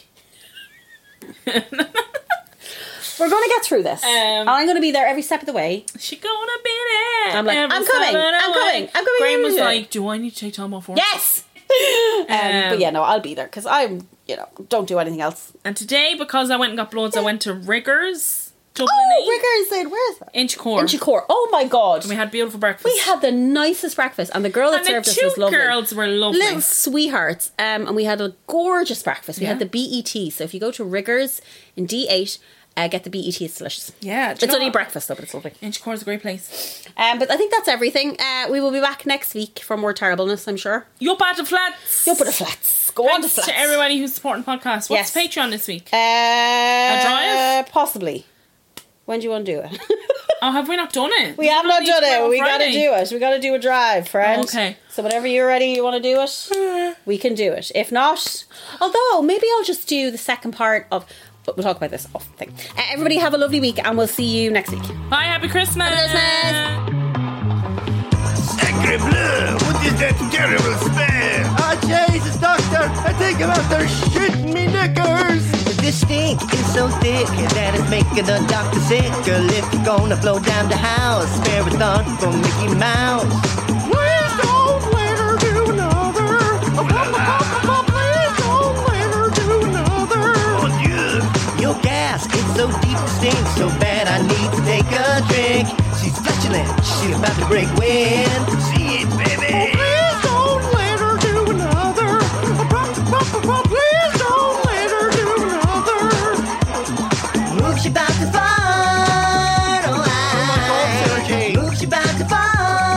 We're going to get through this. I'm going to be there every step of the way. She's going to be there. I'm like, I'm coming. Graham was like, do I need to take time off work? Yes! But yeah, no, I'll be there because I'm, don't do anything else. And today, because I went and got bloods, I went to Riggers. Dublin. Riggers, where is that? Inchicore. Inchicore. Oh my God. We had beautiful breakfast. We had the nicest breakfast, and the girl that served us was lovely. The 2 girls were lovely. Little sweethearts. And we had a gorgeous breakfast. We had the BET. So if you go to Riggers in D8, get the BET. It's delicious. Yeah. It's only breakfast though, but it's lovely. Inchicore is a great place. But I think that's everything. We will be back next week for more terribleness, I'm sure. Yup at the flats. Yup at the flats. Go on to flats. To everybody who's supporting the podcast. What's Patreon this week? A drive? Possibly. When do you want to do it? Oh, have we not done it? We have not done it. We got to do it. We got to do a drive, friend. Oh, okay. So whenever you're ready, you want to do it, we can do it. If not, although maybe I'll just do the second part of. But we'll talk about this off thing. Everybody have a lovely week, and we'll see you next week. Bye. Happy Christmas. Happy Christmas. Sacre bleu! What is that terrible smell? Oh, Jesus, doctor, I think I'm out there shitting me knickers. This stink is so thick that it's making the doctor sicker. If you're gonna blow down the house, spare a thought for Mickey Mouse. Please don't let her do another. Please don't let her do another. Mon Dieu! Your gas, it's so deep it stinks so bad I need to take a drink. She's flatulent, she's about to break wind. See it, baby! Please don't let her do another. Please don't let her do another. Move, she about to fart. Oh, I. Move, she about to fart.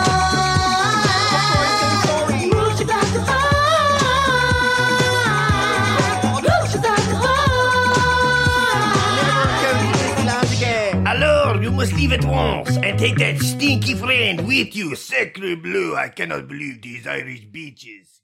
Move, she about to fart. Move, she about to fart. Alors, you must leave at once and take that stinky friend with you. Sacre bleu, I cannot believe these Irish beaches.